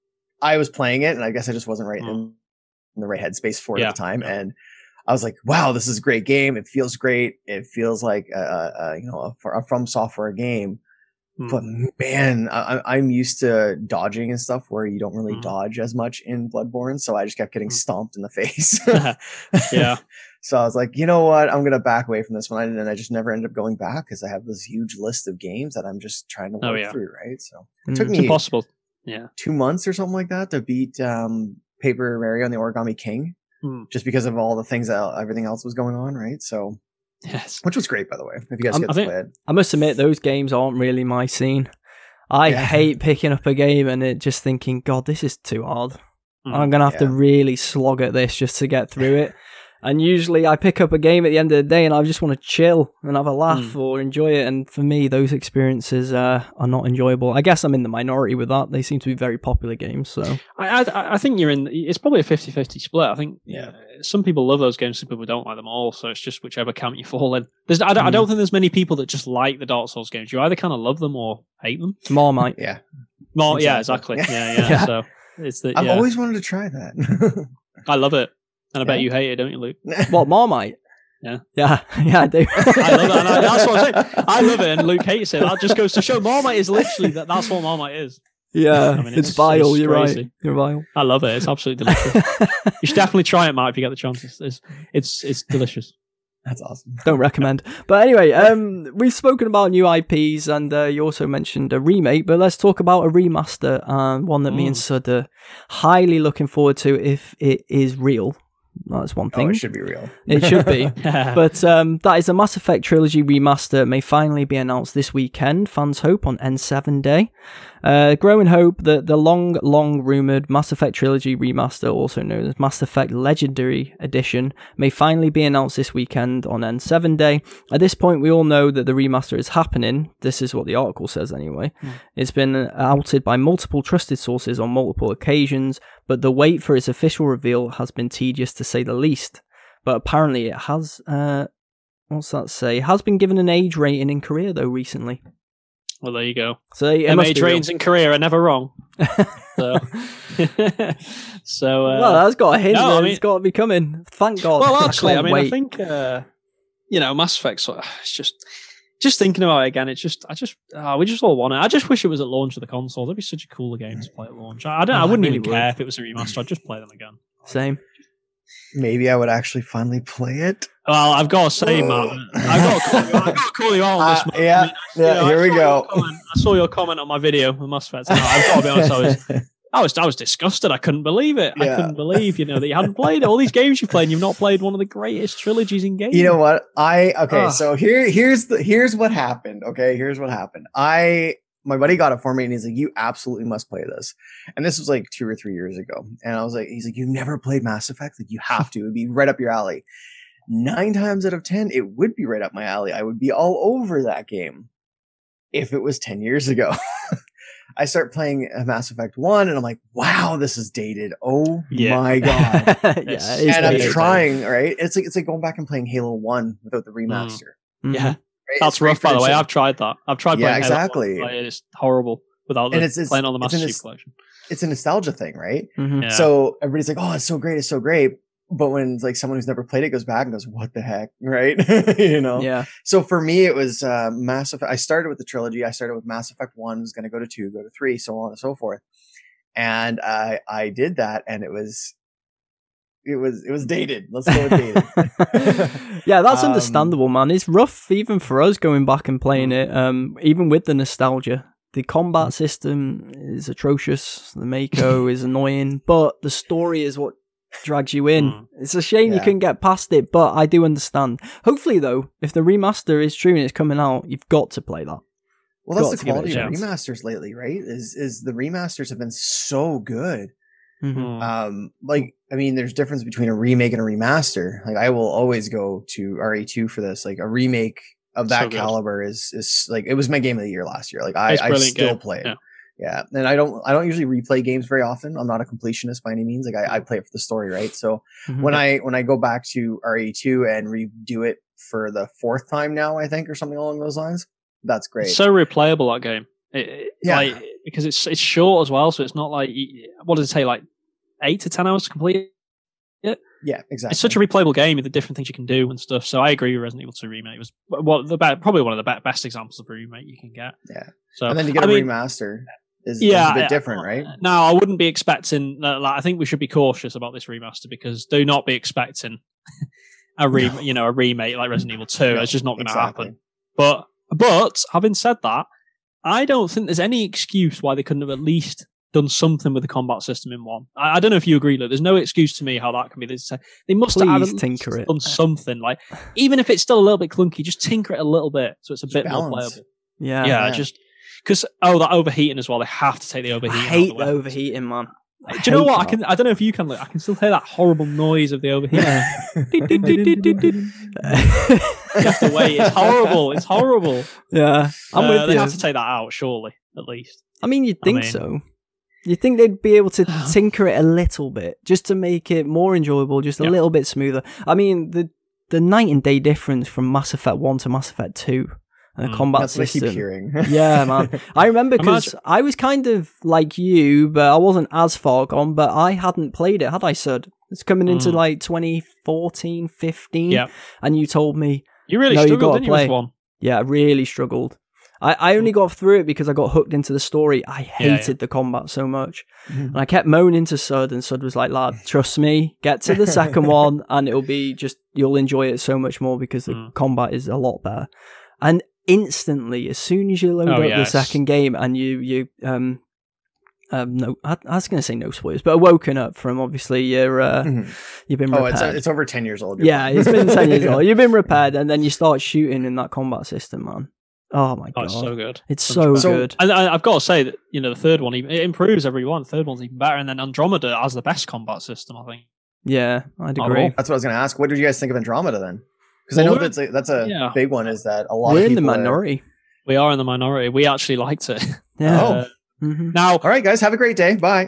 I was playing it and I guess I just wasn't right Mm. in, in the right headspace for it Yeah, at the time, yeah. and I was like, wow, this is a great game. It feels great. It feels like a, a, a you know a, a From Software game. Mm. But man, I, I'm used to dodging and stuff where you don't really Mhm. dodge as much in Bloodborne, so I just kept getting Mm. stomped in the face. Yeah. So I was like, you know what? I'm gonna back away from this one, and I just never ended up going back because I have this huge list of games that I'm just trying to work Oh, yeah. through. Right? So Mm. it took It's me impossible. Yeah. two months or something like that to beat um, Paper Mario and the Origami King, Mm. just because of all the things that everything else was going on. Right? So, Yes. which was great, by the way. If you guys Um, get I to think- play it, I must admit, those games aren't really my scene. I Yeah. hate picking up a game and it just thinking, God, this is too hard. Mm. I'm going to have to Yeah. really slog at this just to get through it. And usually I pick up a game at the end of the day and I just want to chill and have a laugh Mm. or enjoy it. And for me, those experiences uh, are not enjoyable. I guess I'm in the minority with that. They seem to be very popular games. So I, I I think you're in. It's probably a fifty-fifty split. I think Yeah. uh, some people love those games, some people don't like them all. So it's just whichever camp you fall in. There's, I, don't, I don't think there's many people that just like the Dark Souls games. You either kind of love them or hate them. Mm. Marmite. yeah, More, yeah, exactly. Exactly. Yeah, yeah. Yeah. So it's the. I've yeah. always wanted to try that. I love it, and I bet Yeah. you hate it, don't you, Luke? What, Marmite? Yeah. Yeah, yeah, I do. I love it. And I, that's what I'm saying. I love it, and Luke hates it. That just goes to show Marmite is literally that. That's what Marmite is. Yeah, I mean, it's, it's- vile. it's You're crazy. right. You're vile. I love it. It's absolutely delicious. You should definitely try it, Matt, if you get the chance. It's it's it's, it's delicious. That's awesome. Don't recommend. But anyway, um, we've spoken about new I Ps, and uh, you also mentioned a remake. But let's talk about a remaster, and one that me and Mm. Sud are highly looking forward to if it is real. That's one thing. Oh, it should be real. It should be. But um, that is the Mass Effect Trilogy remaster may finally be announced this weekend, fans hope, on N seven Day. Uh, growing hope that the long, long rumoured Mass Effect Trilogy remaster, also known as Mass Effect Legendary Edition, may finally be announced this weekend on N seven Day. At this point, we all know that the remaster is happening. This is what the article says anyway. Mm. It's been outed by multiple trusted sources on multiple occasions, but the wait for its official reveal has been tedious to say the least. But apparently it has, uh, what's that say? It has been given an age rating in Korea, though, recently. Well, there you go. So it M age ratings in Korea are never wrong. So, so uh, well, that's got a hint. No, I mean, it's got to be coming. Thank God. Well, actually, I, I mean, wait. I think, uh, you know, Mass Effect, sort of, it's just... Just thinking about it again, it's just, I just, oh, we just all want it. I just wish it was at launch of the console. That'd be such a cooler game to play at launch. I, I don't, oh, I wouldn't I really even would. care if it was a remaster. I'd just play them again. Same. Maybe I would actually finally play it. Well, I've got to say, Matt, I've got to call you, I've got to call you out on this. Uh, yeah, I mean, yeah. You know, here we go. I saw your comment on my video on Mass Effect. No, I've got to be honest. I was, I was, I was disgusted. I couldn't believe it. Yeah. I couldn't believe, you know, that you hadn't played it. All these games you've played, and you've not played one of the greatest trilogies in games. You know what? I okay. Oh. So here, here's the here's what happened. Okay, here's what happened. I my buddy got it for me, and he's like, "You absolutely must play this." And this was like two or three years ago. And I was like, "He's like, you've never played Mass Effect? Like, you have to. It'd be right up your alley." Nine times out of ten, it would be right up my alley. I would be all over that game if it was ten years ago. I start playing Mass Effect one and I'm like, wow, this is dated. Oh yeah. my God. yeah, and I'm trying, right? It's like, it's like going back and playing Halo one without the remaster. Mm. Yeah. Right? That's it's rough, by the way. I've tried that. I've tried playing yeah, exactly. Halo one. It's horrible without the, it's, it's, playing on the Master Chief Collection. It's a nostalgia thing, right? Mm-hmm. Yeah. So everybody's like, oh, it's so great. It's so great. But when like someone who's never played it goes back and goes, what the heck? Right. you know? Yeah. So for me, it was uh, Mass Effect. I started with the trilogy. I started with Mass Effect one, was going to go to two, go to three, so on and so forth. And I, I did that and it was, it was, it was dated. Let's go with dated. yeah, that's um, understandable, man. It's rough even for us going back and playing it, um, even with the nostalgia. The combat system is atrocious. The Mako is annoying, but the story is what drags you in. Mm. It's a shame yeah. you couldn't get past it, but I do understand. Hopefully, though, if the remaster is true and it's coming out, you've got to play that. Well, that's the quality of remasters lately, right? Is is the remasters have been so good. Mm-hmm. Um, like, I mean, there's difference between a remake and a remaster. Like, I will always go to R E two for this. Like, a remake of that so caliber is is like, it was my game of the year last year. Like, I, I still game. play it. Yeah. Yeah, and I don't I don't usually replay games very often. I'm not a completionist by any means. Like I, I play it for the story, right? So mm-hmm. when I when I go back to R E two and redo it for the fourth time now, I think, or something along those lines, that's great. It's so replayable, that game. It, it, yeah, like, because it's it's short as well, so it's not like, what does it take, like eight to ten hours to complete it? Yeah, exactly. It's such a replayable game with the different things you can do and stuff. So I agree with Resident Evil two remake. It was what the probably one of the best examples of a remake you can get. Yeah. So and then you get I a mean, remaster. Is, yeah, is a bit different, right? No, I wouldn't be expecting. Uh, like, I think we should be cautious about this remaster, because do not be expecting a re, no. you know, a remake like Resident Evil two. No, it's just not going to exactly. happen. But, but having said that, I don't think there's any excuse why they couldn't have at least done something with the combat system in one. I, I don't know if you agree, Luke. There's no excuse to me how that can be. There's, they must Please have at tinker it. done something. Like, even if it's still a little bit clunky, just tinker it a little bit so it's a just bit balance. more playable. Yeah, yeah, yeah. just. Because, oh, that overheating as well. They have to take the overheating. I hate out of the the overheating, man. I Do you know what? That. I can. I don't know if you can. Look, I can still hear that horrible noise of the overheating. You have to wait. It's horrible. It's horrible. Yeah, I'm uh, with they you. have to take that out, surely, at least. I mean, you'd think I mean, so. You'd think they'd be able to tinker it a little bit, just to make it more enjoyable, just a yeah. little bit smoother. I mean, the the night and day difference from Mass Effect one to Mass Effect two. And the mm, combat that's system. What I keep hearing. yeah, man. I remember because I was kind of like you, but I wasn't as far gone, but I hadn't played it, had I, Sud? It's coming into mm. like twenty fourteen, fifteen. Yeah. And you told me, you really no, struggled, you gotta didn't play. you, with one? Yeah, I really struggled. I, I only got through it because I got hooked into the story. I hated yeah, yeah. the combat so much. Mm-hmm. And I kept moaning to Sud, and Sud was like, lad, trust me, get to the second one, and it'll be just, you'll enjoy it so much more because the mm. combat is a lot better. And instantly, as soon as you load oh, up yes. the second game and you you um Um, no, I, I was going to say no spoilers, but woken up from obviously your uh, Mhm. you've been Oh, repaired. it's uh, it's over ten years old. You're yeah, fine. it's been ten years old. You've been repaired, and then you start shooting in that combat system, man. Oh my Oh, god, it's so good. it's So so much better. good. And I, I've got to say that you know the third one even, it improves every one. The third one's even better, and then Andromeda has the best combat system, I think. Yeah, I'd Oh, agree. well. That's what I was going to ask. What did you guys think of Andromeda then? Because I Well, know we're- that's a, that's a yeah. big one. Is that a lot We're of in the people are- minority. We are in the minority. We actually liked it. Yeah. Oh. Uh, Mhm. now, All right, guys, have a great day. Bye.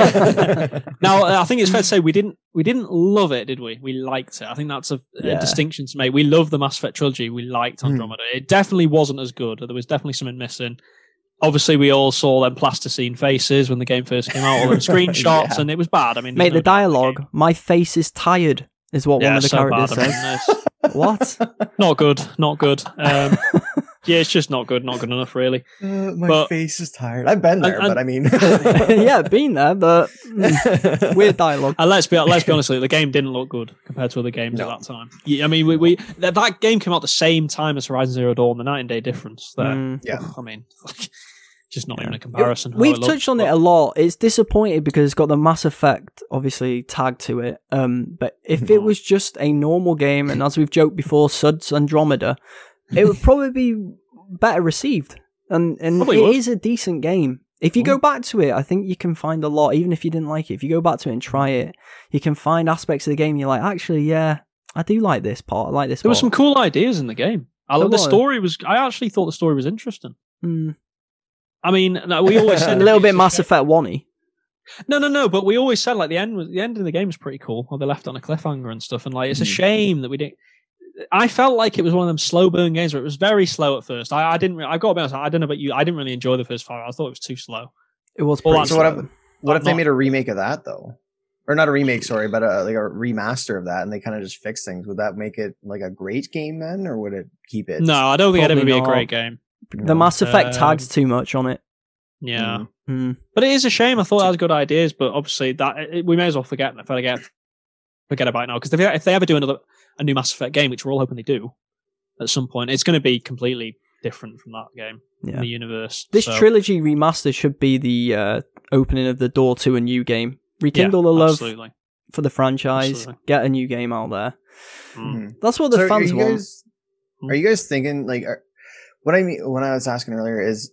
now I think it's fair to say we didn't we didn't love it, did we? We liked it. I think that's a, a Yeah. distinction to make. We love the Mass Effect trilogy. We liked Hmm. Andromeda. It definitely wasn't as good. There was definitely something missing. Obviously, we all saw them plasticine faces when the game first came out, all them screenshots, Yeah. and it was bad. I mean, Mate, there's the no doubt in dialogue. game. My face is tired, is what Yeah, one of the so characters bad. I says. mean, it's What? not good. Not good. Um, yeah, it's just not good. Not good enough, really. Uh, my But- face is tired. I've been there, And- but I mean, yeah, been there, but mm, weird dialogue. And let's be let's be honest with you, the game didn't look good compared to other games No. at that time. Yeah, I mean, we, we that, that game came out the same time as Horizon Zero Dawn, the night and day difference. There, Mm. Yeah. I mean, like, just not even a comparison. how We've it looked, touched on but- it a lot. It's disappointed because it's got the Mass Effect obviously tagged to it. Um, but if it was just a normal game, and as we've joked before, Sud's Andromeda, it would probably be better received. And and Probably it would. is a decent game. If you go back to it, I think you can find a lot. Even if you didn't like it, if you go back to it and try it, you can find aspects of the game you're like, actually, yeah, I do like this part. I like this There were part. some cool ideas in the game. I There love the were. story was. I actually thought the story was interesting. Mm. I mean, no, we always a said little bit it's Mass shame- Effect one-y. No, no, no. But we always said like the end was the end of the game was pretty cool. Or they left it on a cliffhanger and stuff. And like, it's a Mhm. shame that we didn't. I felt like it was one of them slow burn games where it was very slow at first. I, I didn't. re- I got to be honest. I don't know about you. I didn't really enjoy the first five hours. I thought it was too slow. It was Well, pretty so what slow. if what if they Not- made a remake of that though, or not a remake? Sorry, but a, like a remaster of that, and they kind of just fix things. Would that make it like a great game then, or would it keep it? No, I don't think it'd ever Probably be a not. great game. The Mass Effect Um, tags too much on it. Yeah. Mm. Mm. But it is a shame. I thought it had good ideas, but obviously that it, we may as well forget forget forget about it now because if, they- if they ever do another a new Mass Effect game, which we're all hoping they do at some point, it's going to be completely different from that game, Yeah. the universe. This So, trilogy remaster should be the uh, opening of the door to a new game. Rekindle yeah, the love absolutely. for the franchise. Absolutely. Get a new game out there. Mm. Mhm. That's what the So fans are you want. guys, are you guys thinking like are, what I mean when I was asking earlier is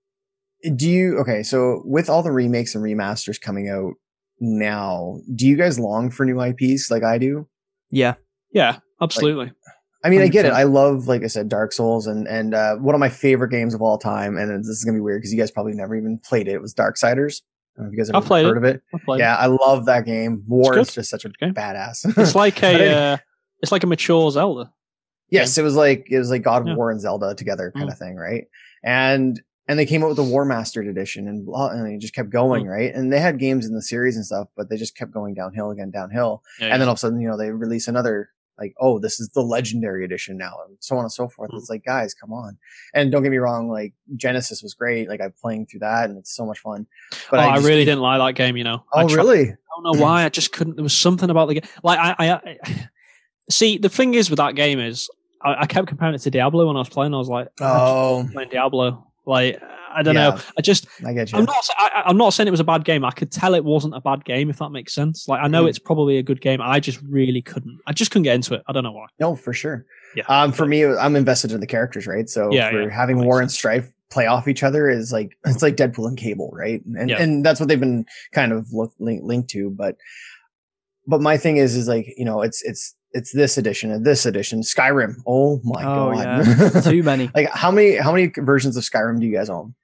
do you okay so with all the remakes and remasters coming out now, do you guys long for new I Ps like I do? Yeah. Yeah, absolutely. I mean, I get it. one hundred percent. I love, like I said, Dark Souls, and and uh, one of my favorite games of all time. And this is gonna be weird because you guys probably never even played it. It was Darksiders. I don't know if you guys I've ever played heard it. of it. I played Yeah, I love that game. War good. is just such a game. badass. It's like But anyway. a uh, it's like a mature Zelda. Yes, it was like it was like God of Yeah. War and Zelda together kind Mm. of thing, right? And and they came out with the War Mastered edition, and blah, and they just kept going, Mm. right? And they had games in the series and stuff, but they just kept going downhill again, downhill. Yeah, And then all of a sudden, you know, they release another like, oh, this is the legendary edition now, and so on and so forth. Mm. It's like, guys, come on. And don't get me wrong, like Genesis was great. Like I'm playing through that, and it's so much fun. But oh, I, just really keep- didn't like that game. You know. I Oh, tried- really? I don't know why. I just couldn't. There was something about the game. Like I, I, I see. The thing is with that game is I, I kept comparing it to Diablo when I was playing. I was like, Oh, I'm playing Diablo. Like I don't Yeah. know. I just I get you. I'm not. I, I'm not saying it was a bad game. I could tell it wasn't a bad game, if that makes sense. Like I know Mm. it's probably a good game. I just really couldn't. I just couldn't get into it. I don't know why. No, for sure. Yeah. Um, for me, I'm invested in the characters, right? So Yeah, for yeah, having that makes War and Strife play off each other is like it's like Deadpool and Cable, right? And Yeah. and that's what they've been kind of look, link, linked to. But but my thing is is like you know it's it's it's this edition and this edition Skyrim. Oh my Oh, god! yeah. Too many. Like how many how many versions of Skyrim do you guys own?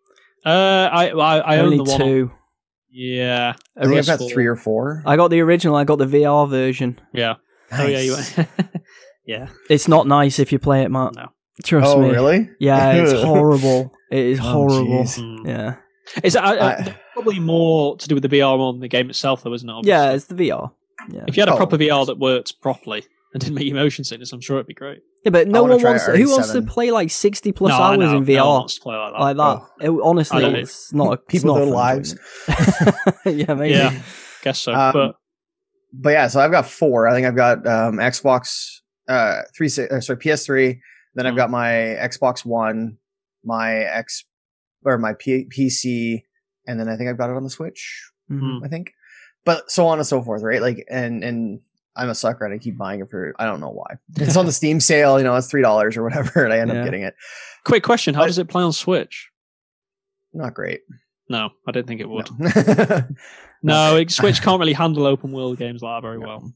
Uh, I I, I own Only the one. two. Yeah. I think I've got Original. three or four. I got the original. I got the V R version. Yeah. Oh yeah. You. Nice. yeah. It's not nice if you play it, Matt. No. Trust Oh me. really? Yeah, it's horrible. It is Oh, horrible. jeez. Mm. Yeah. It's uh, uh, I- probably more to do with the V R more than the game itself, though, isn't it? Obviously? Yeah, it's the V R. Yeah. If you had a Oh. proper V R that worked properly and didn't make you motion sickness, I'm sure it'd be great. Yeah, but no wanna one try wants. R E Who wants to seven. play like sixty plus no, I hours know. in V R No one wants to play like that. like that? It, I honestly, don't- it's not. A, it's People not with a their fun lives. enjoyment. yeah, maybe. Yeah, guess so. Um, but But yeah, so I've got four. I think I've got um, Xbox uh, three, uh, sorry, P S three. Then I've Mm. got my Xbox One, my X or my P- PC, and then I think I've got it on the Switch. Mhm. I think, but so on and so forth, right? Like, and and I'm a sucker, and I keep buying it for I don't know why. It's on the Steam sale, you know, it's three dollars or whatever, and I end Yeah. up getting it. Quick question: How But- does it play on Switch? Not great. No, I didn't think it would. No. No, it, Switch can't really handle open world games like that very No. well.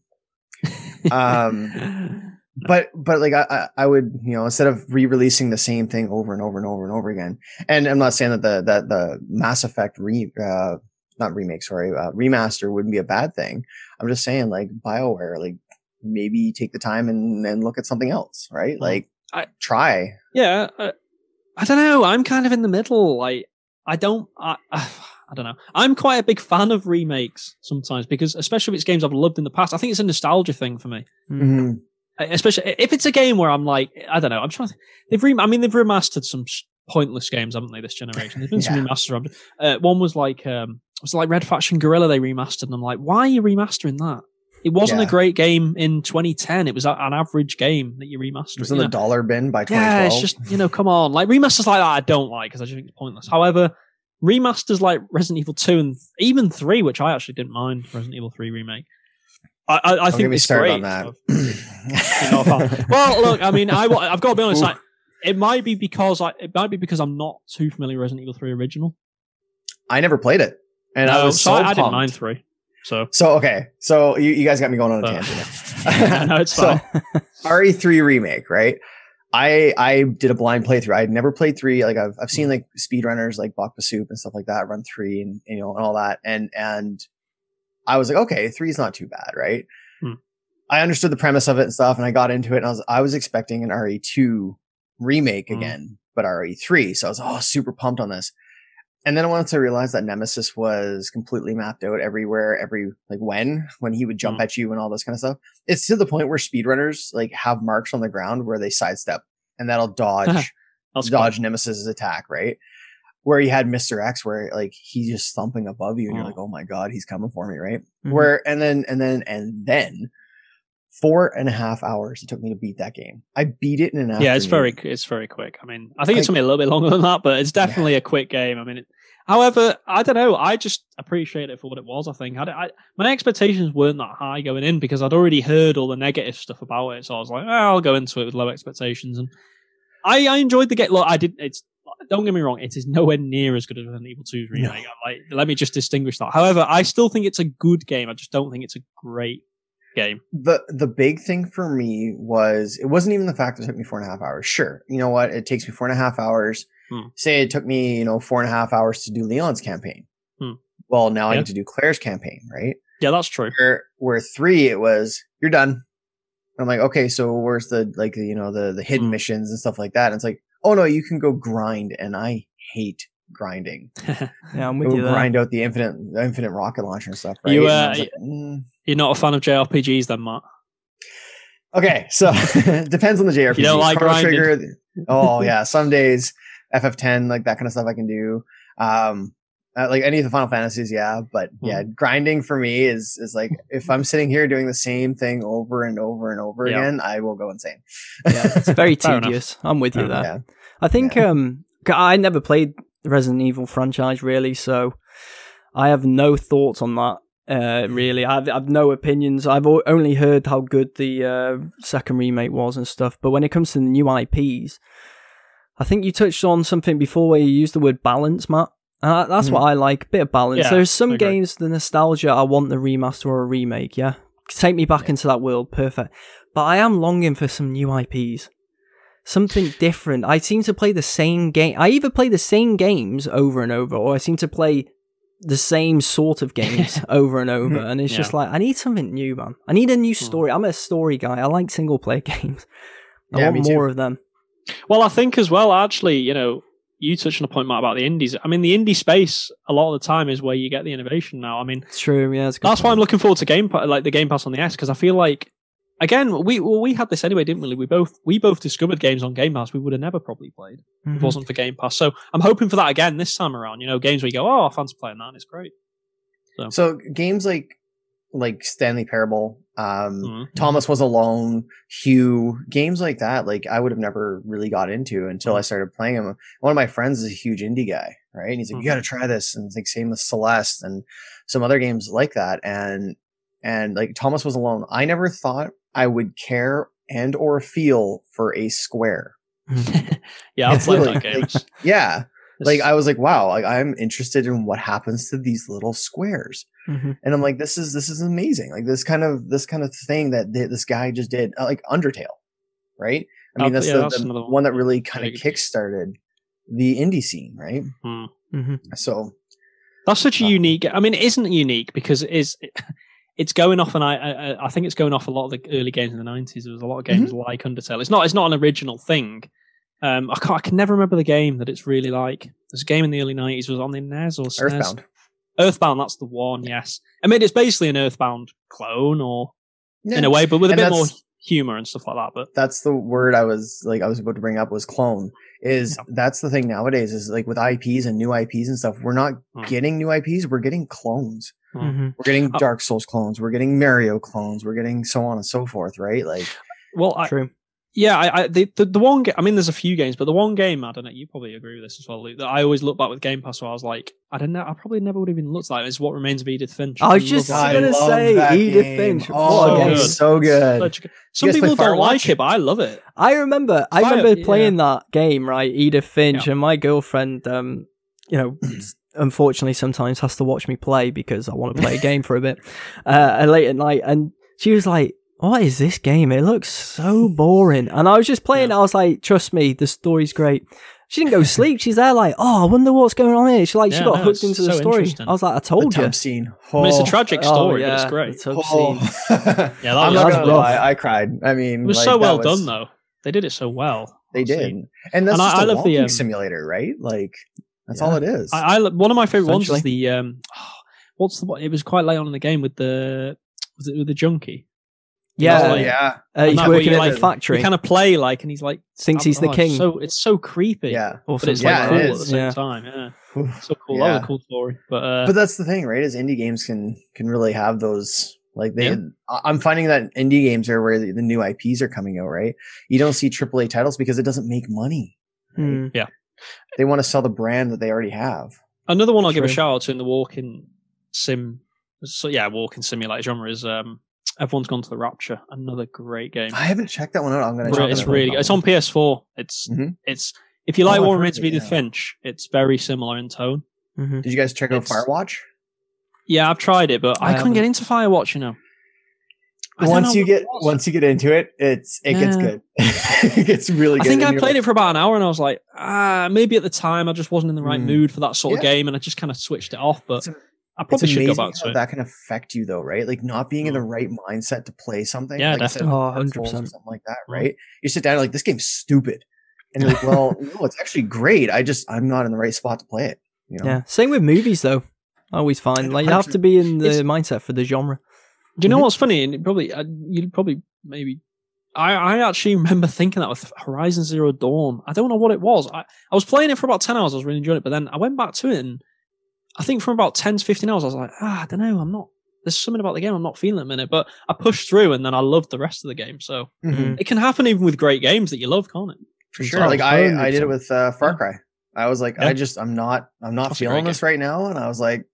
um, but but like I I I would, you know, instead of re-releasing the same thing over and over and over and over again, and I'm not saying that the that the Mass Effect re uh not remake, sorry, uh, remaster wouldn't be a bad thing. I'm just saying, like BioWare, like maybe take the time and and look at something else, right? Like I- try. Yeah, uh, I don't know. I'm kind of in the middle. Like, I don't. I, I don't know. I'm quite a big fan of remakes sometimes because, especially if it's games I've loved in the past, I think it's a nostalgia thing for me. Mm-hmm. Especially if it's a game where I'm like, I don't know. I'm trying. To, they've re- I mean, they've remastered some pointless games, haven't they? This generation. There's been some Yeah. remastered. Uh, one was like, um, it was like Red Faction Guerrilla. They remastered, and I'm like, why are you remastering that? It wasn't Yeah. a great game in twenty ten. It was a- an average game that you remastered. It was you in the know? dollar bin by twenty twelve. Yeah, it's just, you know, come on. Like, remasters like that I don't like because I just think it's pointless. However, remasters like Resident Evil two and even three, which I actually didn't mind, Resident Evil three remake. I, I, I Don't think get me it's started great. on that. So, you're not a fan. Well, look, I mean, I, I've got to be honest. Ooh. I, it might be because I, it might be because I'm not too familiar with Resident Evil three original. I never played it, and I No, was so so I, I didn't pumped. mind three. So So okay, so you, you guys got me going on a Uh, tangent. no, it's So, fine. R E three remake, right? I I did a blind playthrough. I had never played three. Like I've I've seen like speedrunners like Bakba Soup and stuff like that run three and you know and all that. And and I was like, okay, three's not too bad, right? Hmm. I understood the premise of it and stuff, and I got into it, and I was I was expecting an R E two remake Hmm. again, but R E three. So I was oh super pumped on this. And then once I realized that Nemesis was completely mapped out everywhere, every like when when he would jump Mm. at you and all this kind of stuff, it's to the point where speedrunners like have marks on the ground where they sidestep and that'll dodge That's dodge Nemesis's attack, right? Where you had Mister X, where like he's just thumping above you, and you're Oh. like, oh my god, he's coming for me, right? Mhm. Where and then and then and then four and a half hours it took me to beat that game. I beat it in an Yeah, it's very afternoon. it's very quick. I mean, I think it Like- took me a little bit longer than that, but it's definitely a quick game. I mean, it, however, I don't know. I just appreciate it for what it was. I think I, I, my expectations weren't that high going in because I'd already heard all the negative stuff about it. So I was like, oh, I'll go into it with low expectations, and I, I enjoyed the game. Look, I did. It's don't get me wrong. It is nowhere near as good as Resident Evil two's remake. No. I'm Like, let me just distinguish that. However, I still think it's a good game. I just don't think it's a great game. the the big thing for me was it wasn't even the fact that it took me four and a half hours. Sure, you know what? It takes me four and a half hours. Hmm. Say it took me, you know, four and a half hours to do Leon's campaign. Hmm. Well, now I Yeah. get to do Claire's campaign, right? Yeah, that's true. Where where three it was you're done. I'm like, okay, so where's the like you know the the hidden Hmm. missions and stuff like that? And it's like, oh no, you can go grind, and I hate grinding. Yeah, I'm Go with you there. grind out the infinite the infinite rocket launcher and stuff, right? You, And I uh, was like, mm. You're not a fan of J R P Gs, then, Matt? Okay, so depends on the J R P G. You don't like Chrono grinding. Trigger, oh yeah, some days F F ten, like that kind of stuff I can do. Um, uh, like any of the Final Fantasies, yeah, but yeah, Hmm. grinding for me is is like if I'm sitting here doing the same thing over and over and over Yeah. again, I will go insane. Yeah, it's very Fair enough. tedious. I'm with you Fair there. Yeah. I think um, 'cause I never played the Resident Evil franchise really, so I have no thoughts on that. Uh, really, I've I've no opinions. I've o- only heard how good the uh, second remake was and stuff. But when it comes to the new I Ps, I think you touched on something before where you used the word balance, Matt. Uh, that's Mhm. what I like, bit of balance. Yeah, There's I some agree. games, the nostalgia, I want the remaster or a remake. Yeah, take me back Yeah. into that world, perfect. But I am longing for some new I Ps. Something different. I seem to play the same game. I either play the same games over and over, or I seem to play the same sort of games over and over. And it's Yeah. just like, I need something new, man. I need a new story. I'm a story guy. I like single player games. I Yeah, want me too. more of them. Well, I think as well, actually, you know, you touched on a point, Matt, about the indies. I mean, the indie space, a lot of the time, is where you get the innovation now. I mean, It's true. Yeah, it's a good that's why I'm point. looking forward to Game Pass, like the Game Pass on the S, because I feel like, again, we well, we had this anyway, didn't we? We both we both discovered games on Game Pass we would have never probably played if Mhm. it wasn't for Game Pass. So I'm hoping for that again this time around. You know, games where you go, oh, I fancy playing that, and it's great. So games like like Stanley Parable, um, Mhm. Thomas Was Alone, Hue, games like that, like I would have never really got into until I started playing them. One of my friends is a huge indie guy, right? And he's like, Mhm. you got to try this. And it's like same with Celeste and some other games like that. And and like Thomas was alone. I never thought I would care and or feel for a square. yeah, I've It's played literally, that game. like, It's- yeah. Like it's- I was like, wow, like I'm interested in what happens to these little squares. Mm-hmm. And I'm like, this is this is amazing. Like this kind of this kind of thing that th- this guy just did, uh, like Undertale, right? I mean, Oh, that's yeah, the, that's the another one. one. that really kind of Very good. kickstarted the indie scene, right? Hmm. Mm-hmm. So That's such a Uh, unique. I mean, it isn't unique because it is. It's going off, and I, I, I think it's going off a lot of the early games in the nineties. There was a lot of games Mm-hmm. like Undertale. It's not. It's not an original thing. Um, I can't. I can never remember the game that it's really like. There's a game in the early nineties. Was it on the N E S or S N E S? Earthbound. Earthbound. That's the one. Yes. I mean, it's basically an Earthbound clone, or Yeah. in a way, but with a And bit more that's- humor and stuff like that. But That's the word I was like I was about to bring up was clone. Is Yeah. that's the thing nowadays is like with I Ps and new I Ps and stuff, we're not Hmm. getting new I Ps, we're getting clones. Mm-hmm. We're getting Oh. Dark Souls clones, we're getting Mario clones, we're getting so on and so forth, right? Like well, I, True. yeah, I, I the, the the one. Ga- I mean, there's a few games, but the one game I don't know. You probably agree with this as well, Luke. That I always look back with Game Pass, where I was like, I don't know. I probably never would have even looked like it. Is What Remains of Edith Finch. I was love just that I game. gonna love say that Edith game. Finch. Oh, What a so game. good. so good. Such a good- Some guys play people don't Firewatch? like it, but I love it. I remember, I Fire- remember yeah. playing that game, right? Edith Finch, Yeah. and my girlfriend, um, you know, unfortunately sometimes has to watch me play because I want to play a game for a bit, uh, late at night, and she was like, "What is this game? It looks so boring." And I was just playing. Yeah. I was like, "Trust me, the story's great." She didn't go to sleep. She's there like, "Oh, I wonder what's going on here." She like she Yeah, got no, hooked it's into the so story. interesting. I was like, "I The told you." tub scene. I mean, it's a Oh. tragic Oh, story, but yeah, it's great. the tub Oh. scene. Yeah, that I'm was not that's gonna rough. lie, I cried. I mean, It was like, so that well was- done, though. They did it so well. They I'll say. did, and that's And I- just I a love the, walking um, simulator, right? Like that's Yeah. all it is. I, I lo- one of my favorite ones is Essentially. the um, what's the one? It was quite late on in the game with the was it with the junkie? Yeah, oh, like- yeah, uh, he's And that way working you, at the like, factory. You kind of play like, and he's like Thinks he's the oh, king. It's so it's so creepy. yeah. or but it's something like Yeah, cool it at is. the same Yeah. time. Yeah, Whew. so cool. That was Yeah. a cool story. But, uh, But that's the thing, right? Is indie games can can really have those. Like they, Yeah. I- I'm finding that indie games are where the, the new I Ps are coming out, right? You don't see triple A titles because it doesn't make money. Hmm. They want to sell the brand that they already have. another one I'll give a True. shout out to in the walking sim. So yeah, walking simulator genre is um, Everyone's Gone to the Rapture. Another great game. I haven't checked that one out. I'm gonna. Re- check it's that out. really good. It's on P S four. It's Mhm. it's if you Oh, like I've What heard Remains of of it, Edith yeah. Finch, it's very similar in tone. Mhm. Did you guys check out It's- Firewatch? Yeah, I've tried it, but I I, couldn't haven't. get into Firewatch. You know, I don't Once know you what it get was. once you get into it, it's it gets Yeah. good. It gets really I good. think and I you're played like, it for about an hour, and I was like, ah, maybe at the time I just wasn't in the right Mm. mood for that sort of Yeah. game, and I just kind of switched it off. But It's a- I It's probably should amazing go back to how it. that can affect you, though, right? Like not being in the Mm. right mindset to play something. Yeah, like I said, definitely. Oh, Dark Souls one hundred percent. or something like that, Mm. right? You sit down and like this game's stupid, and you're like, well, no, it's actually great. I just I'm not in the right spot to play it. You know? Yeah. Same with movies though. I always find like you have to be in the mindset for the genre. Do you know Mhm. what's funny? And it probably uh, you'd probably maybe. I, I actually remember thinking that with Horizon Zero Dawn. I don't know what it was. I, I was playing it for about ten hours. I was really enjoying it, but then I went back to it, and I think from about ten to fifteen hours, I was like, ah, I don't know. I'm not. There's something about the game I'm not feeling at the minute. But I pushed through, and then I loved the rest of the game. So Mhm. it can happen even with great games that you love, can't it? For Sometimes. sure. Like I, I did one hundred it with uh, Far Cry. I was like, Yeah. I just, I'm not, I'm not That's a feeling great this right now, and I was like,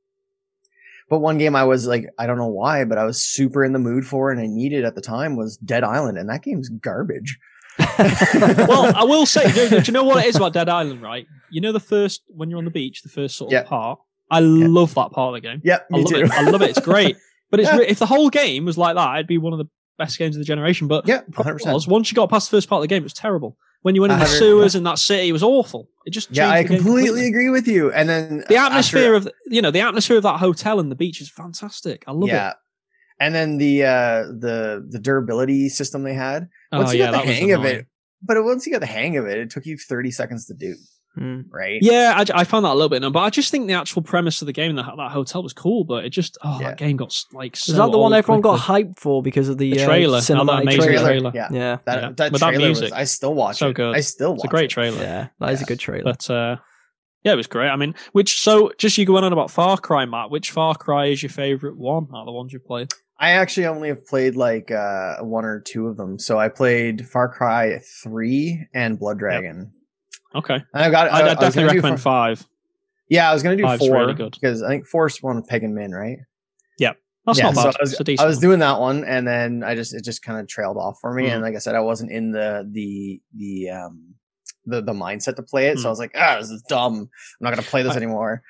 but one game I was like, I don't know why, but I was super in the mood for, and I needed at the time was Dead Island, and that game's garbage. Well, I will say, do, do you know what it is about Dead Island, right? You know the first, when you're on the beach, the first sort of Yeah. part? I love that part of the game. Yep, I me love too. it. I love it. It's great. But it's Yeah. re- if the whole game was like that, it'd be one of the best games of the generation. But Yeah, the problem one hundred percent. was, once you got past the first part of the game, it was terrible. When you went in the one hundred sewers in that city, it was awful. It just Yeah, changed I the game completely agree with you. And then The after- atmosphere of you know the atmosphere of that hotel and the beach is fantastic. I love yeah, it. and then the uh the the durability system they had. Once Oh, you yeah, got that the was hang of annoying. it, but once you got the hang of it, it took you thirty seconds to do. Mm. Right? Yeah, I, j- I found that a little bit annoying, but I just think the actual premise of the game in that, that hotel was cool. But it just oh, Yeah. that game got s- like so Is that the one old everyone got quickly. hyped for because of the, The uh, trailer, oh, that cinematic amazing trailer? trailer. Yeah. Yeah, That Yeah. that With that trailer music. was I still watch So it. good. I still watch It's a great it. trailer. yeah, that is a Yeah. good trailer. But uh, yeah, it was great. I mean, which so just you go on about Far Cry, Matt. Which Far Cry is your favorite one out of the ones you played? I actually only have played like uh, one or two of them. So I played Far Cry three and Blood Dragon. Okay, And I got. I, I I was definitely gonna do recommend Far- five. Yeah, I was gonna do Five's four really good. because I think four's one with Peg and Min, right? That's yeah, not bad. So I was, it's a decent I was one. doing that one, and then I just it just kind of trailed off for me. Mm. And like I said, I wasn't in the the the um the the mindset to play it, Mm. so I was like, ah, this is dumb. I'm not gonna play this I- anymore.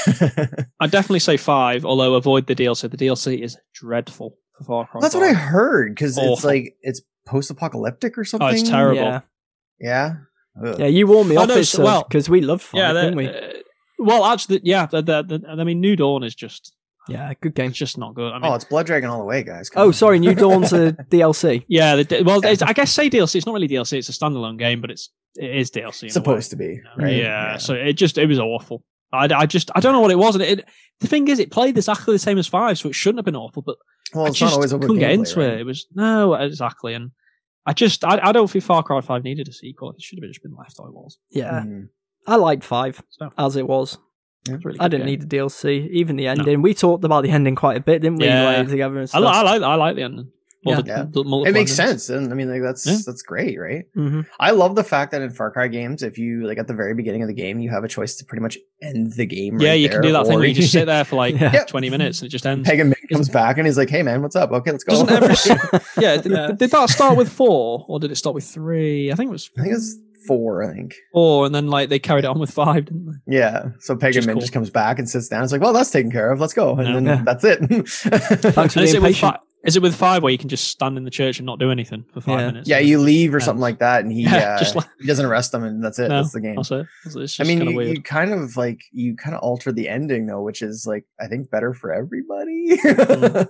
I'd definitely say five, although avoid the D L C. The D L C is dreadful for Far Cry. That's what I five. heard because it's Awful. like it's post-apocalyptic or something. Oh, it's terrible. Yeah, Yeah. Ugh. yeah. You warned me Oh, off no, it, so- well, because we love five, Yeah, didn't we? uh, well, actually, yeah. The, the, the, I mean, New Dawn is just Yeah, good game. it's just not good. I mean, Oh, it's Blood Dragon all the way, guys. Come Oh, on. sorry, New Dawn's a D L C. yeah. The, well, it's, I guess say D L C. It's not really D L C. It's a standalone game, but it's it is D L C. in It's a way. supposed to be, right? Yeah, So it just it was awful. I, I just I don't know what it was. And it, the thing is, it played exactly the same as five, so it shouldn't have been awful. But Well, I it's just not always over couldn't get gameplay, into right? it. It was no exactly, and I just I, I don't think Far Cry five needed a sequel. It should have just been left how it was. Yeah, Mhm. I liked five So as it was. it's really I good didn't game. need the D L C, even the ending. We talked about the ending quite a bit, didn't we? Yeah. Like, together and I, stuff. li- I like I like the ending. Or Yeah. the, Yeah. the multiple It makes endings. sense, and I mean, like that's Yeah. that's great, right? hmm I love the fact that in Far Cry games, if you like at the very beginning of the game, you have a choice to pretty much end the game. Yeah, right you can there, do that thing or where you just sit there for like Yeah. twenty minutes and it just ends. Peg and Min comes back and he's like, "Hey, man, what's up? Okay, let's go." Doesn't every yeah, did, Yeah. did that start with four or did it start with three? I think it was I think it's four. I think. four, and then like they carried it on with five, didn't they? Yeah. So Peg Which and is Min cool. just comes back and sits down. It's like, "Well, that's taken care of. Let's go." And Yeah. then Yeah. that's it. Thanks for And is being it with patient. five? Is it with five where you can just stand in the church and not do anything for five Yeah. minutes? Yeah, you leave or something Ends. like that, and he Yeah, uh, just like- he doesn't arrest them, and that's it. No, That's the game. That's it. It's it's just I mean, kind of you, weird. you kind of like you kind of alter the ending though, which is like I think better for everybody. Mm.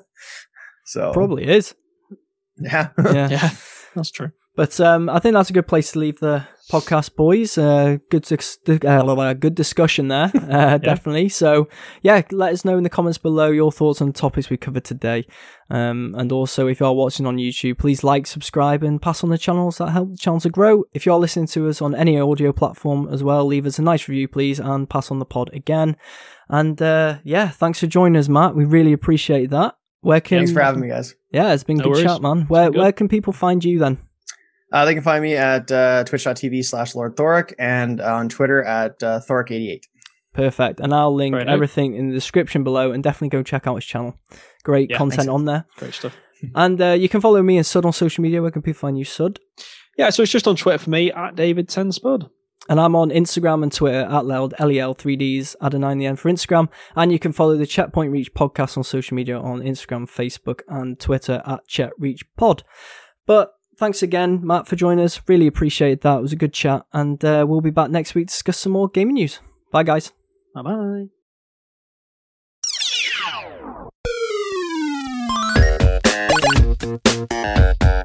So Probably is. yeah. Yeah. Yeah, that's true. But um, I think that's a good place to leave the podcast, boys. Uh, good, dis- uh, good discussion there, uh, definitely. So, yeah, let us know in the comments below your thoughts on the topics we covered today. Um, and also, if you are watching on YouTube, please like, subscribe, and pass on the channels that help the channel to grow. If you are listening to us on any audio platform as well, leave us a nice review, please, and pass on the pod again. And uh, yeah, thanks for joining us, Matt. We really appreciate that. Where can Thanks for having me, guys. Yeah, it's been No good worries. chat, man. Where Good. where can people find you then? Uh, they can find me at uh, twitch.tv slash Lord Thoric and on Twitter at uh, Thoric eighty-eight. Perfect. And I'll link Very nice. everything in the description below, and definitely go check out his channel. Great Yeah, content thanks. on there. Great stuff. And uh, you can follow me and Sud on social media. Where can people find you, Sud? Yeah, so it's just on Twitter for me at David ten Spud. And I'm on Instagram and Twitter at Loud, L E L three Ds, add a nine the end for Instagram. And you can follow the Checkpoint Reach podcast on social media on Instagram, Facebook, and Twitter at Chet Reach Pod. But thanks again, Matt, for joining us. Really appreciate that. It was a good chat. And uh, we'll be back next week to discuss some more gaming news. Bye, guys. Bye bye. Thank you.